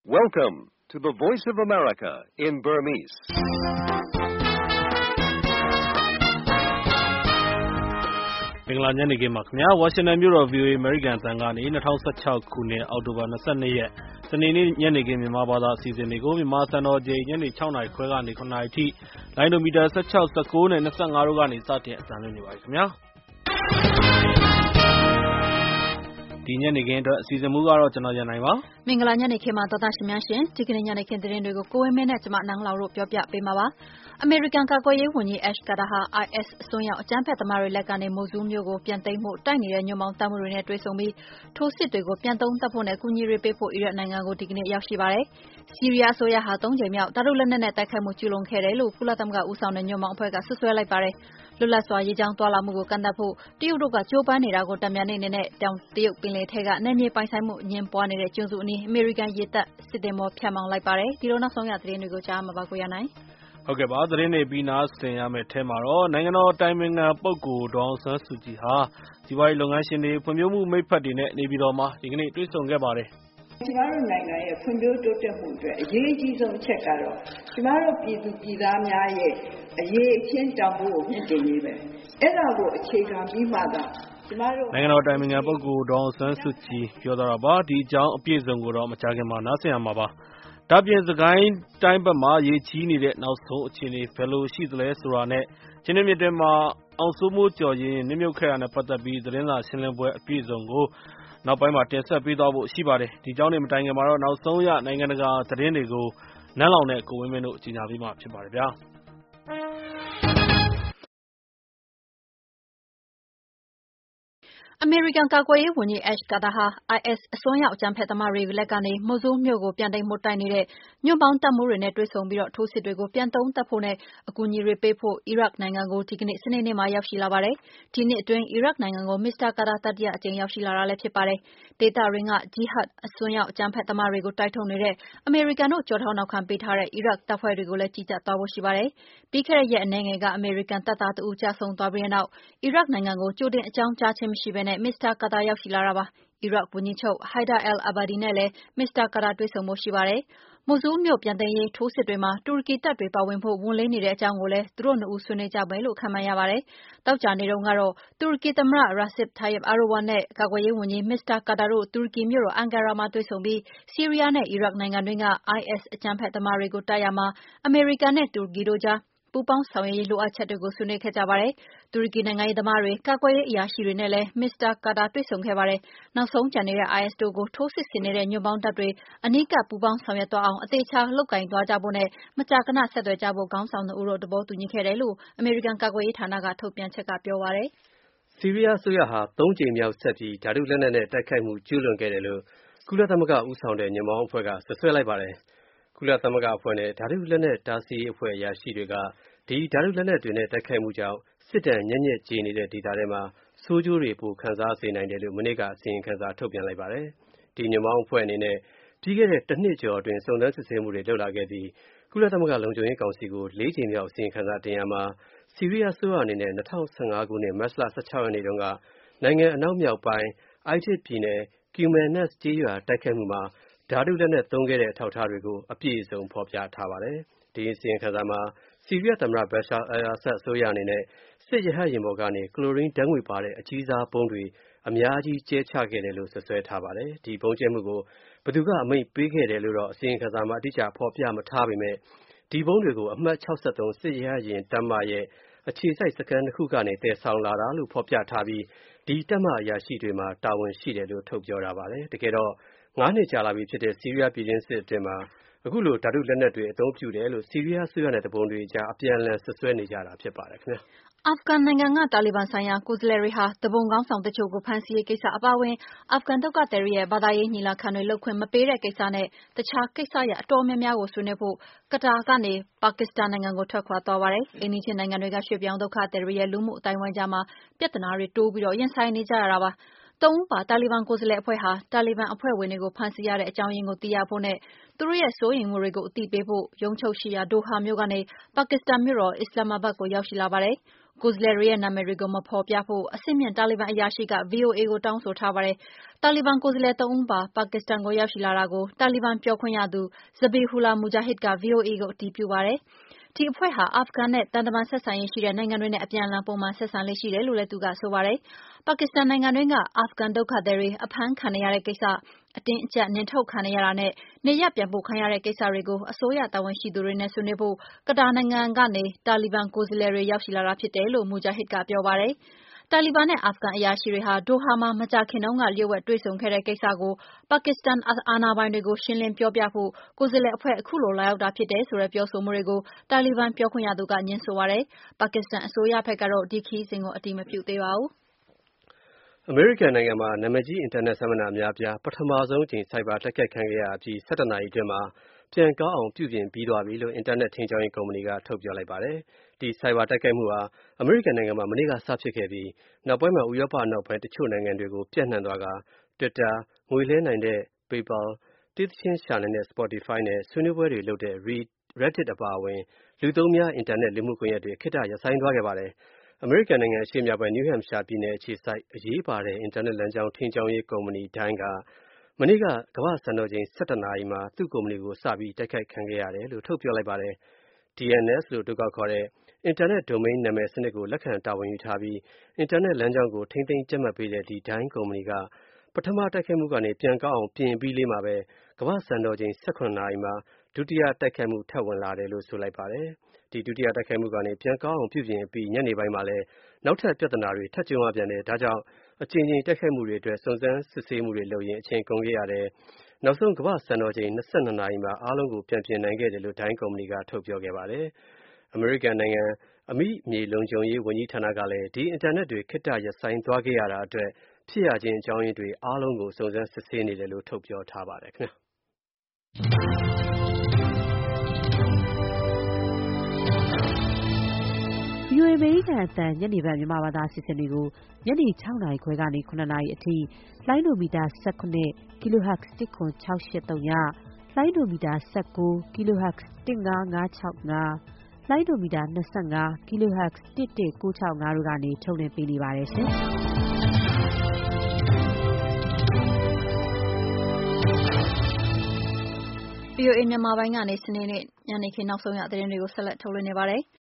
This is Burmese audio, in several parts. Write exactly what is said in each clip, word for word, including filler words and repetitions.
Welcome to the Voice of America in Burmese. ။မင်္ဂလာညနေခင်းပါခင်ဗျာ။ Washington မြို့တော် ဗွီအိုအေ အမေရိကန်အသံကနေ၂၀၁၆ခုနှစ်အောက်တိုဘာ၂၂ရက်စနေနေ့ညနေခင်းမြန်မာဘာသာအစီအစဉ်တွေကိုမြန်မာစံတော်ချိန်ညနေ၆နာရီခွဲကနေ၇နာရီထိလိုင်းဒိုမီတာ၁၆ ၁၉နဲ့၂၅တို့ကနေစတင်အသံလွှင့်နေပါပြီခင်ဗျာ။ဒီညနေခင်းအတွက်အစီအစဉ်မူကတော့ကျွန်တော်ရန်နိုင်ပါမင်္ဂလာညနေခင်းမှာသောသားရှင်များရှင်ဒီကနေ့ညနေခင်းသတင်းတွေကိုကိုဝင်းမင်းနဲ့ကျွန်မနန်းလောင်တို့ပြောပြပေးမှာပါအမေရိကန်ကာကွယ်ရေးဝန်ကြီး Ash Carter ဟာ I S အစွန်းရောက်အကြမ်းဖက်သမားတွေလက်ကနေမိုဆူးမြို့ကိုပြန်သိမ်းမှုတိုက်နေတဲ့ညွန့်ပေါင်းတပ်မှုတွေနဲ့တွေ့ဆုံပြီးထိုးစစ်တွေကိုပြန်သုံးသပ်ဖို့နဲ့ကူညီရေးပေးဖို့အီရတ်နိုင်ငံကိုဒီကနေ့ရောက်ရှိပါတယ်ဆီးရီးယားအစိုးရဟာသုံးကြိမ်မြောက်ဓာတုလက်နက်နဲ့တိုက်ခိုက်မှုကျူးလွန်ခဲ့တယ်လို့ကုလသမဂ္ဂဦးဆောင်တဲ့ညွန့်ပေါင်းအဖွဲ့ကဆွဆွဲလိုက်ပါတယ်လွတ်လပ်စွာရေးကြောင်းသွားလာမှုကိုကန့်သတ်ဖို့တရုတ်တို့ကကြိုးပမ်းနေတာကိုတံပြန်နေနဲ့တောင်တရုတ်ပင်လယ်ထဲကနယ်မြေပိုင်ဆိုင်မှုအငြင်းပွားနေတဲ့ကျွန်းစုအနီးအမေရိကန်ရေတပ်စစ်သည်မောဖြတ်မောင်းလိုက်ပါတယ်ဒီလိုနောက်ဆုံးရသတင်းတွေကိုကြားမှာပါကိုရနိုင်ဟုတ်ကဲ့ပါသတင်းတွေပြီးနားဆင်ရမယ့်ထဲမှာတော့နိုင်ငံတော်တိုင်ပင်ခံပုဂ္ဂိုလ်ဒေါ်အောင်ဆန်းစုကြည်ဟာစီးပွားရေးလုပ်ငန်းရှင်တွေဖွံ့ဖြိုးမှုမိတ်ဖက်တွေနဲ့နေပြည်တော်မှာဒီကနေ့တွေ့ဆုံခဲ့ပါတယ်ကျမတို့နိုင်ငံရဲ့ဖွံ့ဖြိုးတိုးတက်မှုအတွက်အရေးအကြီးဆုံးအချက်ကတော့ကျမတို့ပြည်သူပြည်သားများရဲ့အရေးအချင်းတန်ဖိုးကိုမြင့်တင်ရေးပဲအဲ့ဒါကိုအခြေခံပြီးမှသာနိုင်ငံတော်တိုင်ပင်ခံပုဂ္ဂိုလ်ဒေါ်အောင်ဆန်းစုကြည်ပြောသွားတာပါဒီအကြောင်းအပြည့်စုံကိုတော့မကြာခင်မှာနားဆင်ရမှာပါဒါပြင်စကိုင်းတိုင်းဘက်မှာရေကြီးနေတဲ့နောက်ဆုံးအခြေအနေဘယ်လိုရှိသလဲဆိုတာနဲ့ချင်းမြစ်တဲမှာအောင်စိုးမိုးကျော်ရင်နစ်မြုပ်ခဲ့တာနဲ့ပတ်သက်ပြီးသတင်းစာရှင်းလင်းပွဲအပြည့်စုံကိုနောက်ပိုင်းမှာတင်ဆက်ပေးသွားဖို့ရှိပါတယ်ဒီကြောင်းနေမတိုင်ခင်မှာတော့နောက်ဆုံးရနိုင်ငံတကာသတင်းတွေကိုနန်းလောင်နဲ့ကိုဝင်းမင်းတို့ကြီးညာပေးမှာဖြစ်ပါတယ်ဗျာအမေရိကန်ကာကွယ်ရေးဝန်ကြီး Ash Carter ဟာ I S အစွန်းရောက်အကြမ်းဖက်သမားတွေလက်ကနေမိုဆူးမြို့ကိုပြန်သိမ်းမှုတိုက်နေတဲ့ညွန့်ပေါင်းတပ်မှုတွေနဲ့တွေ့ဆုံပြီးထိုးစစ်တွေကိုပြန်သုံးသပ်ဖို့နဲ့အကူအညီတွေပေးဖို့အီရတ်နိုင်ငံကိုဒီကနေ့စနေနေ့မှာရောက်ရှိလာပါတယ်။ဒီနှစ်အတွင်းအီရတ်နိုင်ငံကိုမစ္စတာကာတာတတိယအကြိမ်ရောက်ရှိလာတာလည်းဖြစ်ပါတယ်။ဒေသတွင်းကဂျီဟတ်အစွန်းရောက်အကြမ်းဖက်သမားတွေကိုတိုက်ထုတ်နေတဲ့အမေရိကန်တို့ကြောထောက်နောက်ခံပေးထားတဲ့အီရတ်တပ်ဖွဲ့တွေကိုလည်းကြီးကြပ်သွားဖို့ရှိပါတယ်။ပြီးခဲ့တဲ့ရက်အနည်းငယ်ကအမေရိကန်တပ်သားတဦးကြာဆုံးသွားပြီးတဲ့နောက်အီရတ်နိုင်ငံကိုကြိုတင်အကြောင်းကြားခြင်းမရှိဘဲနဲ့မစ္စတာကာတာရောက်ရှိလာတာပါအီရတ်ဝန်ကြီးချုပ် Haider al-Abadi နဲ့လည်းမစ္စတာကာတာတွေ့ဆုံဖို့ရှိပါတယ်မိုဆူးမြို့ပြန်သိမ်းရေးထိုးစစ်တွေမှာတူရကီတပ်တွေပါဝင်ဖို့ဝန်လေးနေတဲ့အကြောင်းကိုလည်းသူတို့နှစ်ဦးဆွေးနွေးကြမယ်လို့ခန့်မှန်းရပါတယ်တောက်ကြနေတုန်းကတော့တူရကီသမ္မတ Recep Tayyip Erdogan နဲ့ကာကွယ်ရေးဝန်ကြီးမစ္စတာကာတာတို့တူရကီမြို့တော်အန်ကာရာမှာတွေ့ဆုံပြီးဆီးရီးယားနဲ့အီရတ်နိုင်ငံတွင်းက I S အကြမ်းဖက်သမားတွေကိုတိုက်ရမှာအမေရိကန်နဲ့တူရကီတို့ကြားပူးပေါင်းဆောင်ရွက်ရေးလိုအပ်ချက်တွေကိုဆွေးနွေးခဲ့ကြပါတယ်။တူရကီနိုင်ငံရေးသမားတွေကာကွယ်ရေးအရာရှိတွေနဲ့လည်းမစ္စတာကာတာတွေ့ဆုံခဲ့ပါတယ်။နောက်ဆုံးကျန်နေတဲ့ I S တို့ကိုထိုးစစ်ဆင်နေတဲ့ညွန့်ပေါင်းတပ်တွေအနီးကပ်ပူးပေါင်းဆောင်ရွက်သွားအောင်အသေးချာလုပ်ကိုင်သွားကြဖို့နဲ့မကြာခဏဆက်သွယ်ကြဖို့ခေါင်းဆောင်နှစ်ဦးတို့သဘောတူညီခဲ့တယ်လို့အမေရိကန်ကာကွယ်ရေးဌာနကထုတ်ပြန်ချက်ကပြောပါတယ်။ဆီးရီးယားအစိုးရဟာသုံးကြိမ်မြောက်ဆက်ပြီးဓာတုလက်နက်နဲ့တိုက်ခိုက်မှုကျူးလွန်ခဲ့တယ်လို့ကုလသမဂ္ဂဦးဆောင်တဲ့ညွန့်ပေါင်းအဖွဲ့ကဆွဆွဲလိုက်ပါတယ်။ကုလသမဂ္ဂအဖွဲ့နဲ့ဓာတုလက်နက်တားဆီးရေးအဖွဲ့အရာရှိတွေကဒီဓာတုလက်နက်တွေနဲ့တိုက်ခိုက်မှုကြောင့်စစ်ဒဏ်ညံ့ညက်ကြေနေတဲ့ဒေသတွေမှာဆိုးကျိုးတွေပိုခံစားစေနိုင်တယ်လို့မနေ့ကအစီရင်ခံစာထုတ်ပြန်လိုက်ပါတယ်။ဒီညွန့်ပေါင်းအဖွဲ့အနေနဲ့ပြီးခဲ့တဲ့တစ်နှစ်ကျော်အတွင်းစုံစမ်းစစ်ဆေးမှုတွေလုပ်လာခဲ့ပြီးကုလသမဂ္ဂလုံခြုံရေးကောင်စီကိုလေးကြိမ်မြောက်အစီရင်ခံစာတင်ရမှာဆီးရီးယားအစိုးရအနေနဲ့၂၀၁၅ခုနှစ်မတ်လ၁၆ရက်နေ့တုန်းကနိုင်ငံအနောက်မြောက်ပိုင်း Idlib ပြည်နယ် Qumaynas ကျေးရွာတိုက်ခိုက်မှုမှာဓာတုလက်နက်သုံးခဲ့တဲ့အထောက်အထားတွေကိုအပြည့်အစုံဖော်ပြထားပါတယ်။ဒီအစီရင်ခံစာမှာဆီးရီးယားသမ္မတ Bashar al-Assad အစိုးရအနေနဲ့စစ်ရဟတ်ယာဉ်ပေါ်ကနေကလိုရင်းဓာတ်ငွေ့ပါတဲ့အကြီးစားဗုံးတွေအများကြီးကျဲချခဲ့တယ်လို့ဆွဆွဲထားပါတယ်။ဒီဗုံးကျဲမှုကိုဘယ်သူကအမိန့်ပေးခဲ့တယ်လို့တော့အစီရင်ခံစာမှာအတိအကျဖော်ပြမထားပေမဲ့ဒီဗုံးတွေကိုအမှတ်၆၃စစ်ရဟတ်ယာဉ်တပ်မရဲ့အခြေစိုက်စခန်းတစ်ခုကနေတည်ဆောင်လာတာလို့ဖော်ပြထားပြီးဒီတပ်မအရာရှိတွေမှာတာဝန်ရှိတယ်လို့ထုတ်ပြောထားပါတယ်။တကယ်တော့ငါးနှစ်ကြာလာပြီဖြစ်တဲ့ဆီးရီးယားပြည်တွင်းစစ်အတွင်းမှာအခုလိုဓာတုလက်နက်တွေအသုံးပြုတယ်လို့ဆီးရီးယားအစိုးရနဲ့တပုံတွေအကြားအပြန်အလှန်ဆွဆွဲနေကြတာဖြစ်ပါတယ်ခင်ဗျာ။အာဖဂန်နိုင်ငံကတာလီဘန်ဆိုင်ရာကိုယ်စားလှယ်တွေဟာတပုံကောင်းဆောင်တချို့ကိုဖမ်းဆီးရေးကိစ္စအပါအဝင်အာဖဂန်ဒုက္ခသည်တွေရဲ့ဘာသာရေးညီလာခံတွေလုပ်ခွင့်မပေးတဲ့ကိစ္စနဲ့တခြားကိစ္စရပ်အတော်များများကိုဆွေးနွေးဖို့ကတာကနေပါကစ္စတန်နိုင်ငံကိုထွက်ခွာသွားပါတယ်။အိမ်နီးချင်းနိုင်ငံတွေကရွှေ့ပြောင်းဒုက္ခသည်တွေရဲ့လူမှုအတိုင်းအဝိုင်းကြားမှာပြဿနာတွေတိုးပြီးတော့ရင်ဆိုင်နေကြရတာပါ။သုံးဦးပါတာလီဘန်ကိုယ်စားလှယ်အဖွဲ့ဟာတာလီဘန်အဖွဲ့ဝင်တွေကိုဖမ်းဆီးရတဲ့အကြောင်းရင်းကိုသိရဖို့နဲ့သူတို့ရဲ့စိုးရိမ်မှုတွေကိုအသိပေးဖို့ရုံးချုပ်ရှိရာဒိုဟာမြို့ကနေပါကစ္စတန်မြို့တော်အစ္စလာမ္မာဘတ်ကိုရောက်ရှိလာပါတယ်။ကိုယ်စားလှယ်တွေရဲ့နာမည်တွေကိုမဖော်ပြဖို့အဆင့်မြင့်တာလီဘန်အရာရှိက ဗွီအိုအေကိုတောင်းဆိုထားပါတယ်။တာလီဘန်ကိုယ်စားလှယ်သုံးဦးပါပါကစ္စတန်ကိုရောက်ရှိလာတာကိုတာလီဘန်ပြောခွင့်ရသူ Zabihullah Mujahid က ဗွီအိုအေကိုအတည်ပြုပါတယ်။ဒီအဖွဲ့ဟာအာဖဂန်နဲ့တန်တမန်ဆက်ဆံရေးရှိတဲ့နိုင်ငံတွေနဲ့အပြန်အလှန်ပုံမှန်ဆက်ဆံလေးရှိတယ်လို့လည်းသူကဆိုပါတယ်။ပါကစ္စတန်နိုင်ငံတွင်းကအာဖဂန်ဒုက္ခသည်တွေအဖမ်းခံနေရတဲ့ကိစ္စအတင်းအကျပ်နှင်ထုတ်ခံနေရတာနဲ့နေရပ်ပြန်ပို့ခံရတဲ့ကိစ္စတွေကိုအစိုးရတာဝန်ရှိသူတွေနဲ့ဆွေးနွေးဖို့ကတာနိုင်ငံကနေတာလီဘန်ကိုယ်စားလှယ်တွေရောက်ရှိလာတာဖြစ်တယ်လို့ Mujahid ကပြောပါတယ်။တာလီဘန်နဲ့အာဖဂန်အရာရှိတွေဟာဒိုဟာမှာမကြာခင်တုန်းကလျှို့ဝှက်တွေ့ဆုံခဲ့တဲ့ကိစ္စကိုပါကစ္စတန်အာဏာပိုင်တွေကိုရှင်းလင်းပြောပြဖို့ကိုယ်စားလှယ်အဖွဲ့အခုလိုလာရောက်တာဖြစ်တယ်ဆိုတဲ့ပြောဆိုမှုတွေကိုတာလီဘန်ပြောခွင့်ရသူကငြင်းဆိုပါတယ်။ပါကစ္စတန်အစိုးရဘက်ကတော့ဒီခရီးစဉ်ကိုအတည်မပြုသေးပါဘူး။အမေရိကန်နိုင်ငံမှာနာမည်ကြီးအင်တာနက်ဆမနာအများအပြားပထမဆုံးအကြိမ်ဆိုက်ဘာတိုက်ခိုက်ခံခဲ့ရအပြီး၁၁နာရီအတွင်းမှာပြန်ကောင်းအောင်ပြုပြင်ပြီးသွားပြီလို့အင်တာနက်ထိန်းကျောင်းရေးကုမ္ပဏီကထုတ်ပြောလိုက်ပါတယ်။ဒီဆိုက်ဘာတိုက်ခိုက်မှုဟာအမေရိကန်နိုင်ငံမှာမနေ့ကစဖြစ်ခဲ့ပြီးနောက်ပိုင်းမှာဥရောပနောက်ပိုင်းတချို့နိုင်ငံတွေကိုပြန့်နှံ့သွားက Twitter ငွေလဲနိုင်တဲ့ PayPal တေးသချင်းရှာနိုင်တဲ့ Spotify နဲ့ဆွေးနွေးပွဲတွေလုပ်တဲ့ Reddit အပါအဝင်လူသုံးများအင်တာနက်လူမှုကွန်ရက်တွေခေတ္တရပ်ဆိုင်းသွားခဲ့ပါတယ်။အမေရိကန်နိုင်ငံအရှေ့မြောက်ပိုင်း New Hampshire ပြည်နယ်အခြေစိုက်အရေးပါတဲ့အင်တာနက်လမ်းကြောင်းထိန်းကျောင်းရေးကုမ္ပဏီတိုင်းကမနေ့ကကမ္ဘာ့စံတော်ချိန်၁၁နာရီမှာသူ့ကုမ္ပဏီကိုစပြီးတိုက်ခိုက်ခံခဲ့ရတယ်လို့ထုတ်ပြောလိုက်ပါတယ်။ ဒီ အန် အက်စ် လို့အတိုကောက်ခေါ်တဲ့အင်တာနက် domain နာမည်စနစ်ကိုလက်ခံတာဝန်ယူထားပြီးအင်တာနက်လမ်းကြောင်းကိုထိန်းသိမ်းကြပ်မတ်ပေးတဲ့ဒီဒိုင်းကုမ္ပဏီကပထမတိုက်ခိုက်မှုကနေပြန်ကောင်းအောင်ပြင်ပြီးလေးမှာပဲကမ္ဘာ့စံတော်ချိန်၁၇နာရီမှာဒုတိယတိုက်ခိုက်မှုထပ်ဝင်လာတယ်လို့ဆိုလိုက်ပါတယ်။ဒီဒုတိယတိုက်ခိုက်မှုကနေပြန်ကောင်းအောင်ပြုပြင်ပြီးညနေပိုင်းမှာလည်းနောက်ထပ်ပြဿနာတွေထပ်ကြုံရပြန်တယ်။ဒါကြောင့်အကြိမ်ကြိမ်တိုက်ခိုက်မှုတွေအတွက်စုံစမ်းစစ်ဆေးမှုတွေလုပ်ရင်အချိန်ကုန်ခဲ့ရတယ်။နောက်ဆုံးကမ္ဘာ့စံတော်ချိန်၂၂နာရီမှာအားလုံးကိုပြန်ပြင်နိုင်ခဲ့တယ်လို့ဒိုင်းကုမ္ပဏီကထုတ်ပြောခဲ့ပါတယ်။အမေရိကန်နိုင်ငံအမိမြေလုံခြုံရေးဝန်ကြီးဌာနကလည်းဒီအင်တာနက်တွေခေတ္တရပ်ဆိုင်းသွားခဲ့ရတာအတွက်ဖြစ်ရခြင်းအကြောင်းရင်းတွေအားလုံးကိုစုံစမ်းစစ်ဆေးနေတယ်လို့ထုတ်ပြောထားပါတယ်ခင်ဗျာ။ဗွီအိုအေ အမေရိကန်အသံညနေပိုင်းမြန်မာဘာသာအစီအစဉ်တွေကိုညနေ၆နာရီခွဲကနေ၇နာရီအထိလိုင်းဒိုမီတာ၁၇ kHz တစ်ခွန်၆၈၃ညလိုင်းဒိုမီတာ၁၉ kHz တစ်၅၅၆၅လိုင်းဒိုမီတာ၂၅ kHz တစ်၁၉၆၅တို့ကနေထုတ်လွှင့်ပေးနေပါတယ်ရှင်။ဗွီအိုအေမြန်မာပိုင်းကနေစနေနေ့ညနေခင်းနောက်ဆုံးရသတင်းတွေကိုဆက်လက်ထုတ်လွှင့်နေပါတယ်။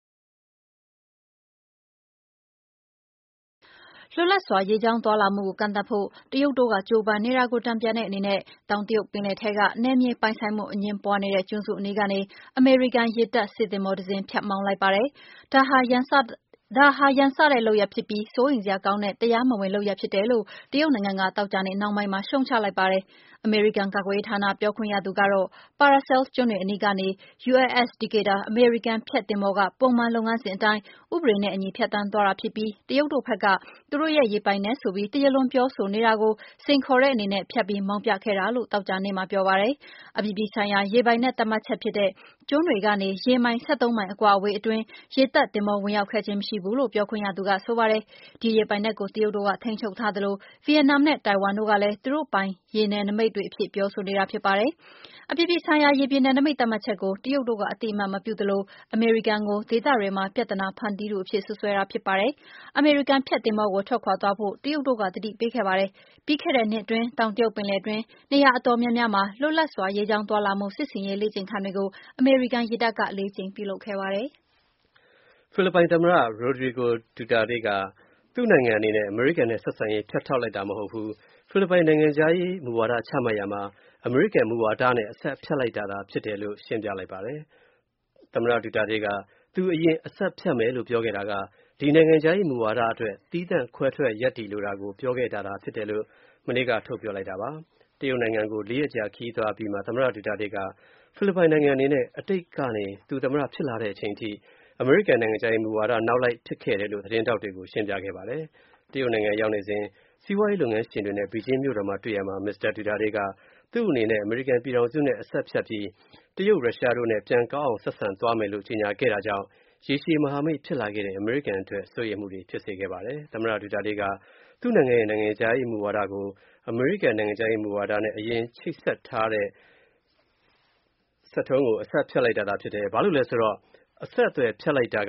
လွတ်လပ်စွာရေကြောင်းသွားလာမှုကိုကန့်သတ်ဖို့တရုတ်တို့ကကြိုးပမ်းနေတာကိုတန်ပြန်တဲ့အနေနဲ့တောင်တရုတ်ပင်လယ်ထဲကနယ်မြေပိုင်ဆိုင်မှုအငြင်းပွားနေတဲ့ကျွန်းစုအနီးကနေအမေရိကန်ရေတပ်စစ်သင်္ဘောတစ်စင်းဖြတ်မောင်းလိုက်ပါတယ်။ဒါဟာရန်စဒါဟာရန်စတဲ့လုပ်ရပ်ဖြစ်ပြီးစိုးရိမ်စရာကောင်းတဲ့တရားမဝင်လုပ်ရပ်ဖြစ်တယ်လို့တရုတ်နိုင်ငံကတောက်ကြနေ့နှောင်းပိုင်းမှာရှုံချလိုက်ပါတယ်။အမေရိကန်ကာကွယ်ရေးဌာနပြောခွင့်ရသူကတော့ Paracels ကျွန်းတွေအနီးကနေ ယူ အက်စ် အက်စ် Decatur အမေရိကန်ဖျက်သင်္ဘောကပုံမှန်လုပ်ငန်းစဉ်အတိုင်းဥပဒေနဲ့အညီဖြတ်သန်းသွားတာဖြစ်ပြီးတရုတ်တို့ဘက်ကသူတို့ရဲ့ရေပိုင်နက်ဆိုပြီးတရားလွန်ပြောဆိုနေတာကိုစိန်ခေါ်တဲ့အနေနဲ့ဖြတ်ပြီးမောင်းပြခဲ့တာလို့တောက်ကြနေ့မှာပြောပါတယ်။အပြည်ပြည်ဆိုင်ရာရေပိုင်နက်သတ်မှတ်ချက်ဖြစ်တဲ့ကျွန်းတွေကနေရေမိုင်၁၃မိုင်အကွာအဝေးအတွင်းရေတပ်သင်္ဘောဝင်ရောက်ခဲ့ခြင်းမရှိဘူးလို့ပြောခွင့်ရသူကဆိုပါတယ်။ဒီရေပိုင်နက်ကိုတရုတ်တို့ကထိန်းချုပ်ထားသလိုဗီယက်နမ်နဲ့တိုင်ဝမ်တို့ကလည်းသူတို့ပိုင်ရေနယ်နိမိတ်တွေအဖြစ်ပြောဆိုနေတာဖြစ်ပါတယ်။အပြည်ပြည်ဆိုင်ရာရေပြင်နယ်နိမိတ်သတ်မှတ်ချက်ကိုတရုတ်တို့ကအတိအမှတ်မပြုသလိုအမေရိကန်ကိုဒေသတွေမှာပြဿနာဖန်တီးသူအဖြစ်ဆွဆွဲတာဖြစ်ပါတယ်။အမေရိကန်ဖျက်သင်္ဘောကိုထွက်ခွာသွားဖို့တရုတ်တို့ကသတိပေးခဲ့ပါတယ်။ပြီးခဲ့တဲ့နှစ်အတွင်းတောင်တရုတ်ပင်လယ်အတွင်းနေရာအတော်များများမှာလွတ်လပ်စွာရေကြောင်းသွားလာမှုစစ်ဆင်ရေးလေ့ကျင့်ခန်းတွေကိုအမေရိကန်ရေတပ်ကလေးကြိမ်ပြုလုပ်ခဲ့ပါတယ်။ဖိလစ်ပိုင်သမ္မတ Rodrigo Duterte ကသူ့နိုင်ငံအနေနဲ့အမေရိကန်နဲ့ဆက်ဆံရေးဖြတ်တောက်လိုက်တာမဟုတ်ဘူး။ဖိလစ်ပိုင်နိုင်ငံခြားရေးမူဝါဒချမှတ်ရာမှာအမေရိကန်မူဝါဒနဲ့အဆက်ဖြတ်လိုက်တာသာဖြစ်တယ်လို့ရှင်းပြလိုက်ပါတယ်။သမ္မတ Duterte ကသူအရင်အဆက်ဖြတ်မယ်လို့ပြောခဲ့တာကဒီနိုင်ငံခြားရေးမူဝါဒအတွက်သီးသန့်ခွဲထွက်ရပ်တည်လိုတာကိုပြောခဲ့တာသာဖြစ်တယ်လို့မနေ့ကထုတ်ပြောလိုက်တာပါ။တရုတ်နိုင်ငံကိုလေးရက်ကြာခရီးသွားပြီးမှသမ္မတ Duterte ကဖိလစ်ပိုင်နိုင်ငံအနေနဲ့အတိတ်ကနေသူသမ္မတဖြစ်လာတဲ့အချိန်ထိအမေရိကန်နိုင်ငံခြားရေးမူဝါဒနောက်လိုက်ဖြစ်ခဲ့တယ်လို့သတင်းတောက်တွေကိုရှင်းပြခဲ့ပါတယ်။တရုတ်နိုင်ငံရောက်နေစဉ်စီးပွားရေးလုပ်ငန်းရှင်တွေနဲ့ဘီဂျင်းမြို့တော်မှာတွေ့ရမှာမစ္စတာ Duterte ကသူ့အနေနဲ့အမေရိကန်ပြည်ထောင်စုနဲ့အဆက်ဖြတ်ပြီးတရုတ်ရုရှားတို့နဲ့ပြန်ကောင်းအောင်ဆက်ဆံသွားမယ်လို့ကြေညာခဲ့တာကြောင့်ရေရှည်မဟာမိတ်ဖြစ်လာခဲ့တဲ့အမေရိကန်အတွက်စိုးရိမ်မှုတွေဖြစ်စေခဲ့ပါတယ်။သမ္မတ Duterte ကသူ့နိုင်ငံရဲ့နိုင်ငံခြားရေးမူဝါဒကိုအမေရိကန်နိုင်ငံခြားရေးမူဝါဒနဲ့အရင်ချိတ်ဆက်ထားတဲ့ဆက်ထုံးကိုအဆက်ဖြတ်လိုက်တာသာဖြစ်တယ်။ဘာလို့လဲဆိုတော့အဆက်အသွယ်ဖြတ်လိုက်တာက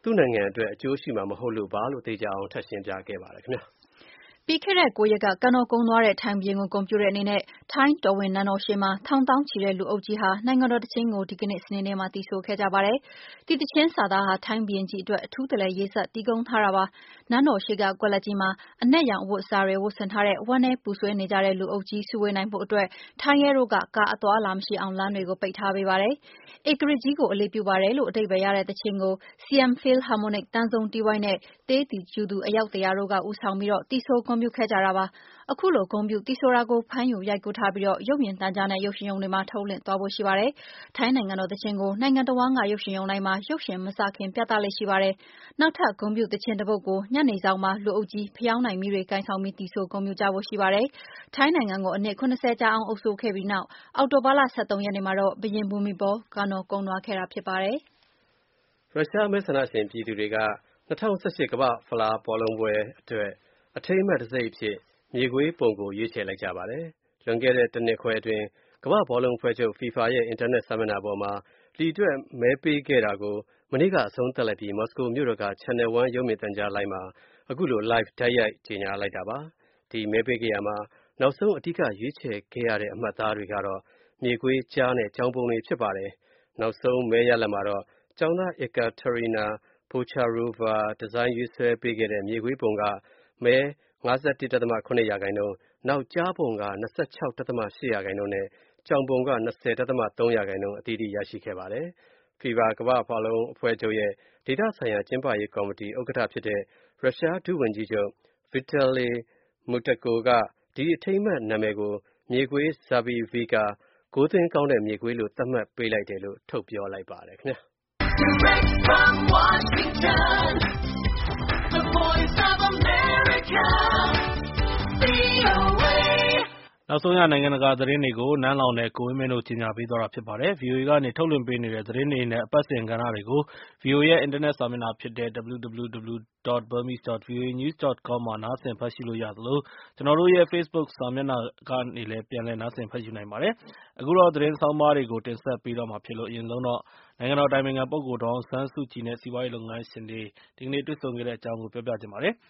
သူ့နိုင်ငံအတွက်အကျိုးရှိမှာမဟုတ်လို့ပါလို့သေချာအောင်ထပ်ရှင်းပြခဲ့ပါတယ်ခင်ဗျာပြီးခဲ့တဲ့ကိုရက်ကကံတော်ကုန်းသွားတဲ့ထိုင်ဘုရင်ကိုဂုဏ်ပြုတဲ့အနေနဲ့ထိုင်းတော်ဝင်နန်းတော်ရှေ့မှာထောင်သောင်းချီတဲ့လူအုပ်ကြီးဟာနိုင်ငံတော်သီချင်းကိုဒီကနေ့စနေနေ့မှာသီဆိုခဲ့ကြပါတယ်။ဒီသီချင်းစာသားဟာထိုင်းဘုရင်ကြီးအတွက်အထူးတလဲရေးဆက်တီးကုန်းထားတာပါ။နန်းတော်ရှေ့ကကွက်လက်ကြီးမှာအနက်ရောင်အဝတ်အစားတွေဝတ်ဆင်ထားတဲ့ဝမ်းနဲ့ပူဆွေးနေကြတဲ့လူအုပ်ကြီးစုဝေးနိုင်ဖို့အတွက်ထိုင်းရဲတို့ကကားအသွားအလာမရှိအောင်လမ်းတွေကိုပိတ်ထားပေးပါတယ်။ဧကရာကြီးကိုအလေးပြုပါတယ်လို့အဓိပ္ပာယ်ရတဲ့သီချင်းကို Siam Philharmonic တန်းစုံတီးဝိုင်းနဲ့တေးသူကျူသူအယောက်တရာတို့ကဦးဆောင်ပြီးတော့တီဆိုဂုဏ်ပြုခဲ့ကြတာပါ။အခုလိုဂုဏ်ပြုတီဆိုတာကိုဖမ်းယူရိုက်ကူးထားပြီးတော့ရုပ်မြင်သံကြားနဲ့ရုပ်ရှင်ရုံတွေမှာထုတ်လွှင့်သွားဖို့ရှိပါတယ်။ထိုင်းနိုင်ငံတော်သီချင်းကိုနိုင်ငံတော်ဝန်ကရုပ်ရှင်ရုံတိုင်းမှာရုပ်ရှင်မစခင်ပြသလေ့ရှိပါတယ်။နောက်ထပ်ဂုဏ်ပြုသီချင်းတစ်ပုဒ်ကိုညနေဆောင်မှာလူအုပ်ကြီးဖျောင်းနိုင်မီတွေကိုင်ဆောင်ပြီးတီဆိုဂုဏ်ပြုကြဖို့ရှိပါတယ်။ထိုင်းနိုင်ငံကိုအနှစ်၇၀ကြာအောင်အုပ်စိုးခဲ့ပြီးနောက်အောက်တိုဘာလ၁၃ရက်နေ့မှာတော့ဘုရင်ဘူမိဘောကံတော်ကုန်းသွားခဲ့တာဖြစ်ပါတယ်။ရုရှားမဲဆန္ဒရှင်ပြည်သူတွေက၂၀၁၈ကမ္ဘာ့ဖလားဘောလုံးပွဲအတွက်အထိမ်းအမှတ်တံဆိပ်အဖြစ်မြေခွေးပုံကိုရွေးချယ်လိုက်ကြပါတယ်။လွန်ခဲ့တဲ့တစ်နှစ်ခွဲအတွင်းကမ္ဘာ့ဘောလုံးအဖွဲ့ချုပ် FIFA ရဲ့အင်တာနက်စာမျက်နှာပေါ်မှာဒီအတွက်မဲပေးခဲ့တာကိုမနေ့ကအဆုံးသတ်လိုက်ပြီးမော်စကိုမြို့တော်က Channel ဝမ်ရုပ်မြင်သံကြားလိုင်းမှာအခုလို live တိုက်ရိုက်ကြေညာလိုက်တာပါ။ဒီမဲပေးခဲ့ရမှာနောက်ဆုံးအဓိကရွေးချယ်ခဲ့ရတဲ့အမှတ်အသားတွေကတော့မြေခွေးကြားနဲ့ကြောင်ပုံတွေဖြစ်ပါတယ်။နောက်ဆုံးမဲရလဒ်မှာတော့ကျောင်းသား Ekaterina Bocharova ဒီဇိုင်းရေးဆွဲပေးခဲ့တဲ့မြေခွေးပုံကမဲ၅၁.၇ ရာခိုင်နှုန်းနောက်ကြားပုံက၂၆.၈ ရာခိုင်နှုန်းနဲ့ကြောင်ပုံက၂၀.၃ ရာခိုင်နှုန်းအသီးသီးရရှိခဲ့ပါတယ်။ FIFA ကမ္ဘာ့ဘောလုံးအဖွဲ့ချုပ်ရဲ့ဒေသဆိုင်ရာကျင်းပရေးကော်မတီဥက္ကဋ္ဌဖြစ်တဲ့ရုရှားဒုဝန်ကြီးချုပ် Vitaly Mutko ကဒီအထိမ်းအမှတ်နာမည်ကိုမြေခွေး Zabivika ဂိုးသွင်းကောင်းတဲ့မြေခွေးလို့သတ်မှတ်ပေးလိုက်တယ်လို့ထုတ်ပြောလိုက်ပါတယ်ခင်ဗျာ Direct from Washington, the voice of America, V O A နောက်ဆုံးရနိုင်ငံတကာသတင်းတွေကိုနန်းလောင်နဲ့ကိုဝင်းမင်းတို့ကြီးညာပေးသွားတာဖြစ်ပါတယ်။ ဗီအိုအေကနေထုတ်လွှင့်ပေးနေတဲ့သတင်းတွေနဲ့အပတ်စဉ်ကဏ္ဍတွေကို ဗီအိုအေရဲ့အင်တာနက်စာမျက်နှာဖြစ်တဲ့ ဒဘလျူ ဒဘလျူ ဒဘလျူ ဒတ် burmese ဒတ် ဗီအိုအေ news ဒတ် com မှာနားဆင်ဖတ်ရှုလို့ရသလိုကျွန်တော်တို့ရဲ့ Facebook စာမျက်နှာကနေလည်းပြန်လည်နားဆင်ဖတ်ရှုနိုင်ပါတယ်။အခုတော့သတင်းဆောင်းပါးတွေကိုတင်ဆက်ပေးတော့မှာဖြစ်လို့အရင်ဆုံးတော့နိုင်ငံတော်အတိုင်ပင်ခံပုဂ္ဂိုလ်ဒေါ်အောင်ဆန်းစုကြည်နဲ့စီးပွားရေးလုပ်ငန်းရှင်တွေဒီကနေ့တွေ့ဆုံခဲ့တဲ့အကြောင်းကိုပြောပြချင်ပါတယ်။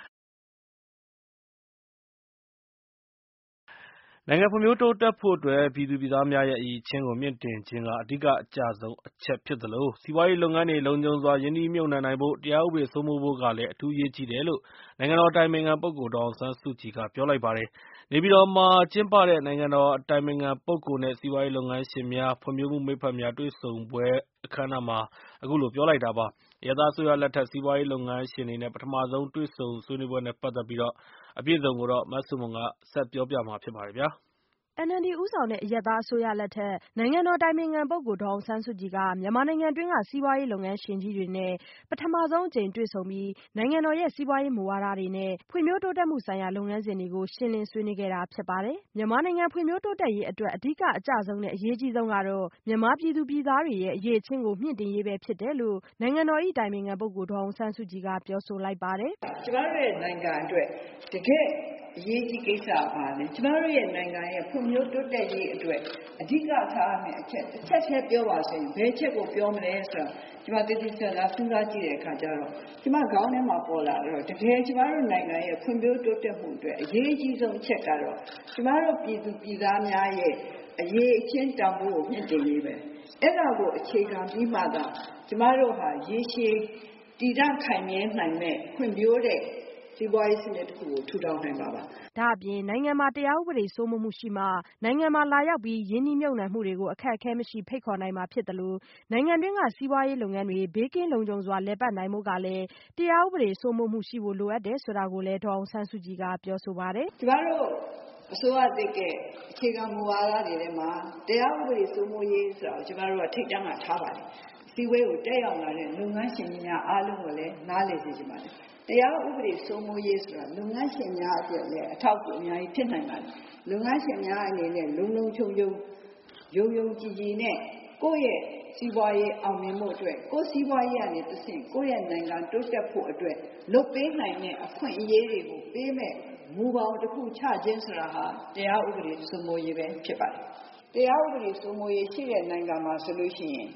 နိုင်ငံဖွံ့ဖြိုးတိုးတက်ဖို့အတွက်ပြည်သူပြည်သားများရဲ့အရည်အချင်းကိုမြှင့်တင်ခြင်းကအဓိကအကျဆုံးအချက်ဖြစ်သလိုစီးပွားရေးလုပ်ငန်းတွေလုံခြုံစွာရင်းနှီးမြှုပ်နှံနိုင်ဖို့တရားဥပဒေစိုးမိုးဖို့ကလည်းအထူးအရေးကြီးတယ်လို့နိုင်ငံတော်အတိုင်ပင်ခံပုဂ္ဂိုလ်ဒေါ်အောင်ဆန်းစုကြည်ကပြောလိုက်ပါတယ်။နေပြည်တော်မှာကျင်းပတဲ့နိုင်ငံတော်အတိုင်ပင်ခံပုဂ္ဂိုလ်နဲ့စီးပွားရေးလုပ်ငန်းရှင်များဖွံ့ဖြိုးမှုမိတ်ဖက်များတွေ့ဆုံပွဲအခမ်းအနားမှာအခုလိုပြောလိုက်တာပါ။အရပ်သားအစိုးရလက်ထက်စီးပွားရေးလုပ်ငန်းရှင်တွေနဲ့ပထမဆုံးတွေ့ဆုံဆွေးနွေးပွဲနဲ့ပတ်သက်ပြီးတော့အပြည့်အစုံကိုတော့မဆုမွန်ကဆက်ပြောပြမှာဖြစ်ပါတယ်ဗျာ။အန်အယ်လ်ဒီ ဦးဆောင်တဲ့အရပ်သားအစိုးရလက်ထက်နိုင်ငံတော်အတိုင်ပင်ခံပုဂ္ဂိုလ်ဒေါ်အောင်ဆန်းစုကြည်ကမြန်မာနိုင်ငံတွင်းကစီးပွားရေးလုပ်ငန်းရှင်ကြီးတွေနဲ့ပထမဆုံးအကြိမ်တွေ့ဆုံပြီးနိုင်ငံတော်ရဲ့စီးပွားရေးမူဝါဒတွေနဲ့ဖွံ့ဖြိုးတိုးတက်မှုဆိုင်ရာလုပ်ငန်းစဉ်တွေကိုရှင်းလင်းဆွေးနွေးခဲ့တာဖြစ်ပါတယ်။မြန်မာနိုင်ငံဖွံ့ဖြိုးတိုးတက်ရေးအတွက်အဓိကအကျဆုံးနဲ့အရေးကြီးဆုံးကတော့မြန်မာပြည်သူပြည်သားတွေရဲ့အရေးအချင်းကိုမြှင့်တင်ရေးပဲဖြစ်တယ်လို့နိုင်ငံတော်၏အတိုင်ပင်ခံပုဂ္ဂိုလ်ဒေါ်အောင်ဆန်းစုကြည်ကပြောဆိုလိုက်ပါတယ်။ကျမတို့ရဲ့နိုင်ငံအတွက်တကယ်အရေးကြီးကိစ္စပါလေကျမတို့ရဲ့နိုင်ငံရဲ့ဖွံ့ဖြိုးတိုးတက်ရေးအတွက်အဓိကထားရမယ့်အချက်တစ်ချက်ချက်ပြောပါဆိုရင်ဘယ်ချက်ကိုပြောမလဲဆိုတော့ကျမတတိယကစဉ်းစားကြည့်တဲ့အခါကျတော့ကျမခေါင်းထဲမှာပေါ်လာတော့တကယ်ကျမတို့နိုင်ငံရဲ့ဖွံ့ဖြိုးတိုးတက်မှုအတွက်အရေးကြီးဆုံးအချက်ကတော့ကျမတို့ပြည်သူပြည်သားများရဲ့အရေးအချင်းတန်ဖိုးကိုမြင့်တင်ရေးပဲအဲ့ဒါကိုအခြေခံပြီးမှသာကျမတို့ဟာရေရှည်တည်တံ့ခိုင်မြဲနိုင်မဲ့ဖွံ့ဖြိုးတဲ့စီးပွားရေးစနစ်တစ်ခုကိုထူထောင်နိုင်ပါပါ။ဒါ့အပြင်နိုင်ငံမှာတရားဥပဒေစိုးမိုးမှုရှိမှနိုင်ငံမှာလာရောက်ပြီးရင်းနှီးမြှုပ်နှံမှုတွေကိုအခက်အခဲမရှိဖိတ်ခေါ်နိုင်မှာဖြစ်တယ်လို့နိုင်ငံတွင်းကစီးပွားရေးလုပ်ငန်းတွေဘေးကင်းလုံခြုံစွာလည်ပတ်နိုင်ဖို့ကလည်းတရားဥပဒေစိုးမိုးမှုရှိဖို့လိုအပ်တယ်ဆိုတာကိုလည်းဒေါ်အောင်ဆန်းစုကြည်ကပြောဆိုပါတယ်။ကျမတို့အစိုးရသစ်ရဲ့အခြေခံမူဝါဒတွေထဲမှာတရားဥပဒေစိုးမိုးရေးဆိုတာကိုကျမတို့ကထိတ်တန့်မှထားပါတယ်။စီဝေးကိုတက်ရောက်လာတဲ့လုပ်ငန်းရှင်များအားလုံးကိုလည်းနားလည်စေချင်ပါတယ်။တရားဥပဒေစိုးမိုးရေးဆိုတာလုပ်ငန်းရှင်များအတွက်လည်းအထောက်အကူအများကြီးဖြစ်နိုင်ပါတယ်။လုပ်ငန်းရှင်များအနေနဲ့လုံလုံခြုံခြုံယုံယုံကြည်ကြည်နဲ့ကိုယ့်ရဲ့စီးပွားရေးအောင်မြင်မှုအတွက်ကိုယ်စီးပွားရေးကနေတစ်ဆင့်ကိုယ့်ရဲ့နိုင်ငံတိုးတက်ဖို့အတွက်လုပ်ပေးနိုင်တဲ့အခွင့်အရေးတွေကိုပေးမဲ့မူပေါင်းတစ်ခုချခြင်းဆိုတာဟာတရားဥပဒေစိုးမိုးရေးပဲဖြစ်ပါတယ်။တရားဥပဒေစိုးမိုးရေးရှိတဲ့နိုင်ငံမှာဆိုလို့ရှိရင်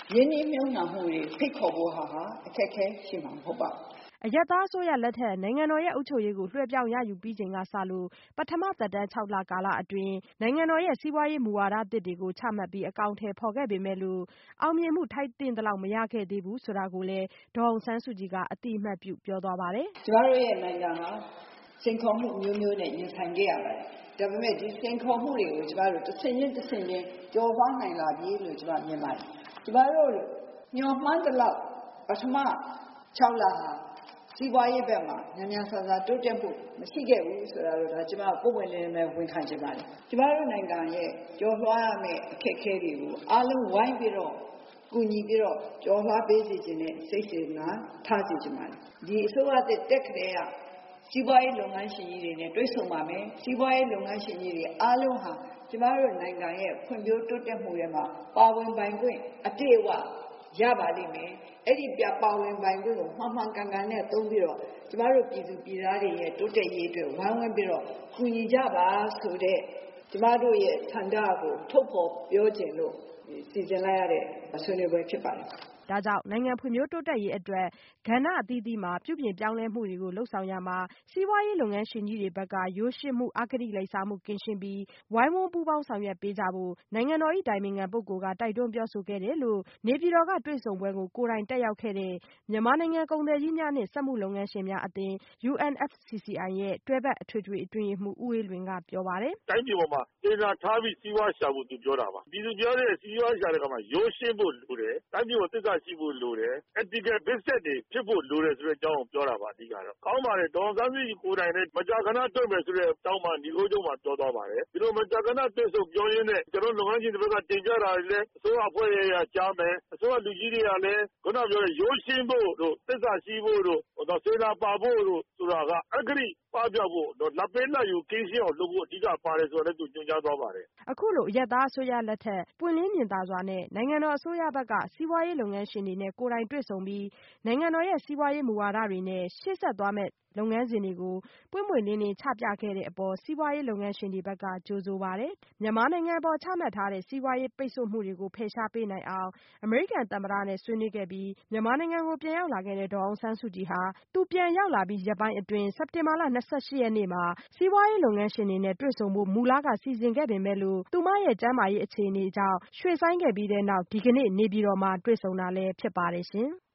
ရင်းနှီးမြှုပ်နှံမှုတွေဖိတ်ခေါ်ဖို့ဟာဟာအခက်အခဲရှိမှာမဟုတ်ပါဘူး။အရပ်သားအစိုးရလက်ထက်နိုင်ငံတော်ရဲ့အုပ်ချုပ်ရေးကိုလွှဲပြောင်းရယူပြီးချိန်ကစလို့ပထမသက်တမ်းခြောက်လကာလအတွင်းနိုင်ငံတော်ရဲ့စီးပွားရေးမူဝါဒသစ်တွေကိုချမှတ်ပြီးအကောင်အထည်ဖော်ခဲ့ပေမဲ့လို့အောင်မြင်မှုထိုက်သင့်သလောက်မရခဲ့သေးဘူးဆိုတာကိုလည်းဒေါ်အောင်ဆန်းစုကြည်ကအတိအမှတ်ပြုပြောသွားပါတယ်။ကျမတို့ရဲ့နိုင်ငံဟာစိန်ခေါ်မှုမျိုးမျိုးနဲ့ရင်ဆိုင်ခဲ့ရပါတယ်။ဒါပေမဲ့ဒီစိန်ခေါ်မှုတွေကိုကျမတို့တစ်ဆင့်ချင်းတစ်ဆင့်ချင်းကျော်လွှားနိုင်လာပြီလို့ကျမမြင်ပါတယ်။ကျမတို့ညှော်မှန်းသလောက်ပထမခြောက်လဟာစီးပွားရေးဘက်မှာညံ့ညံ့ဆာဆာတိုးတက်မှုမရှိခဲ့ဘူးဆိုတာတော့ဒါကျမပုံပွင့်လင်းလင်းဝန်ခံချင်ပါတယ်။ကျမတို့နိုင်ငံရဲ့ကျော်လွှားရမယ့်အခက်အခဲတွေကိုအားလုံးဝိုင်းပြီးတော့ကူညီပြီးတော့ကျော်လွှားပေးစီခြင်းနဲ့စိတ်စေနာထားစီခြင်းပါတယ်။ဒီအစိုးရတက်တက်ခရဲကစီးပွားရေးလုပ်ငန်းရှင်ကြီးတွေနဲ့တွေ့ဆုံပါမယ်။စီးပွားရေးလုပ်ငန်းရှင်ကြီးတွေအားလုံးဟာကျမတို့နိုင်ငံရဲ့ဖွံ့ဖြိုးတိုးတက်မှုတွေမှာပါဝင်ပိုင်ခွင့်အပြည့်အဝရပါလိမ့်မယ်။အဲ့ဒီပြပါဝင်ပိုင်ခွင့်ကိုမှန်မှန်ကန်ကန်နဲ့သုံးပြီးတော့ကျမတို့ပြည်သူပြည်သားတွေရဲ့တိုးတက်ရေးအတွက်ဝိုင်းဝန်းပြီးတော့ကူညီကြပါဆိုတဲ့ကျမတို့ရဲ့ဆန္ဒကိုထုတ်ဖော်ပြောခြင်းလို့စီစဉ်လိုက်ရတဲ့ဆွေးနွေးပွဲဖြစ်ပါတယ်။ဒါကြောင့်နိုင်ငံဖွံ့ဖြိုးတိုးတက်ရေးအတွက်ကဏ္ဍအသီးသီးမှာပြုပြင်ပြောင်းလဲမှုတွေကိုလှုပ်ဆောင်ရမှာစီးပွားရေးလုပ်ငန်းရှင်ကြီးတွေဘက်ကရိုးရှင်းမှုအဂတိလိုက်စားမှုကင်းရှင်းပြီးဝိုင်းဝန်းပူးပေါင်းဆောင်ရွက်ပေးကြဖို့နိုင်ငံတော်၏အတိုင်ပင်ခံပုဂ္ဂိုလ်ကတိုက်တွန်းပြောဆိုခဲ့တယ်လို့နေပြည်တော်ကတွေ့ဆုံပွဲကိုကိုယ်တိုင်တက်ရောက်ခဲ့တဲ့မြန်မာနိုင်ငံကုန်သည်ကြီးများနှင့်စက်မှုလုပ်ငန်းရှင်များအသင်း ယူအန်အက်ဖ်စီစီအိုင် ရဲ့တွဲဘက်အထွေထွေအတွင်းရေးမှူးဦးအေးလွင်ကပြောပါတယ်။တိုင်းပြည်ပေါ်မှာဒေသထားပြီးစီးပွားရှာဖို့သူပြောတာပါ။ပြည်သူပြောတဲ့စီးပွားရှာတဲ့အခါမှာရိုးရှင်းဖို့လိုတယ်။တိုင်းပြည်ကိုသစ္စာရှိဖို့လိုတယ်။ ethical business တွေဖြစ်ဖို့လိုတယ်ဆိုတဲ့အကြောင်းကိုပြောတာပါအဓိကတော့။ကောင်းပါတယ်ဒေါ်အောင်ဆန်းစုကြည်ကိုယ်တိုင်လည်းမကြာခဏတွေ့မယ်ဆိုတဲ့အကြောင်းမှဒီလိုချုပ်မှပြောသွားပါတယ်။ဒီလိုမကြာခဏတွေ့ဆုံပြောရင်းနဲ့ကျွန်တော်လုပ်ငန်းရှင်တွေဘက်ကတင်ကြတာတွေလည်းအစိုးရအဖွဲ့ရရကြားမယ်။အစိုးရလူကြီးတွေကလည်းခုနပြောတဲ့ရိုးရှင်းဖို့တို့သစ္စာရှိဖို့တို့စေနာပါဖို့တို့ဆိုတာကအဂတိပပျောက်ဖို့တော့လက်ပေးလက်ယူကင်းရှင်းအောင်လုပ်ဖို့အဓိကပါတယ်ဆိုတော့လည်းသူညွှန်ကြားသွားပါတယ်။အခုလိုအရပ်သားအစိုးရလက်ထက်ပွင့်လင်းမြင်သာစွာနဲ့နိုင်ငံတော်အစိုးရဘက်ကစီးပွားရေးလုပ်ငန်းရှင်တွေနဲ့ကိုယ်တိုင်တွေ့ဆုံပြီးနိုင်ငံတော်ရဲ့စီးပွားရေးမူဝါဒတွေနဲ့ရှေ့ဆက်သွားမယ့်လုပ်ငန်းစဉ်တွေကိုပွင့်ပွင့်လင်းလင်းချပြခဲ့တဲ့အပေါ်စီးပွားရေးလုပ်ငန်းရှင်တွေဘက်ကကြိုဆိုပါတယ်။မြန်မာနိုင်ငံအပေါ်ချမှတ်ထားတဲ့စီးပွားရေးပိတ်ဆို့မှုတွေကိုဖယ်ရှားပေးနိုင်အောင်အမေရိကန်သမ္မတနဲ့ဆွေးနွေးခဲ့ပြီးမြန်မာနိုင်ငံကိုပြန်ရောက်လာခဲ့တဲ့ဒေါ်အောင်ဆန်းစုကြည်ဟာသူပြန်ရောက်လာပြီးရက်ပိုင်းအတွင်းစက်တင်ဘာလ၂၈ရက်နေ့မှာစီးပွားရေးလုပ်ငန်းရှင်တွေနဲ့တွေ့ဆုံဖို့မူလကစီစဉ်ခဲ့ပေမဲ့လို့သူမရဲ့ကျန်းမာရေးအခြေအနေကြောင့်ရွှေ့ဆိုင်းခဲ့ပြီးတဲ့နောက်ဒီကနေ့နေပြည်တော်မှာတွေ့ဆုံတာလည်းဖြစ်ပါတယ်ရှင်။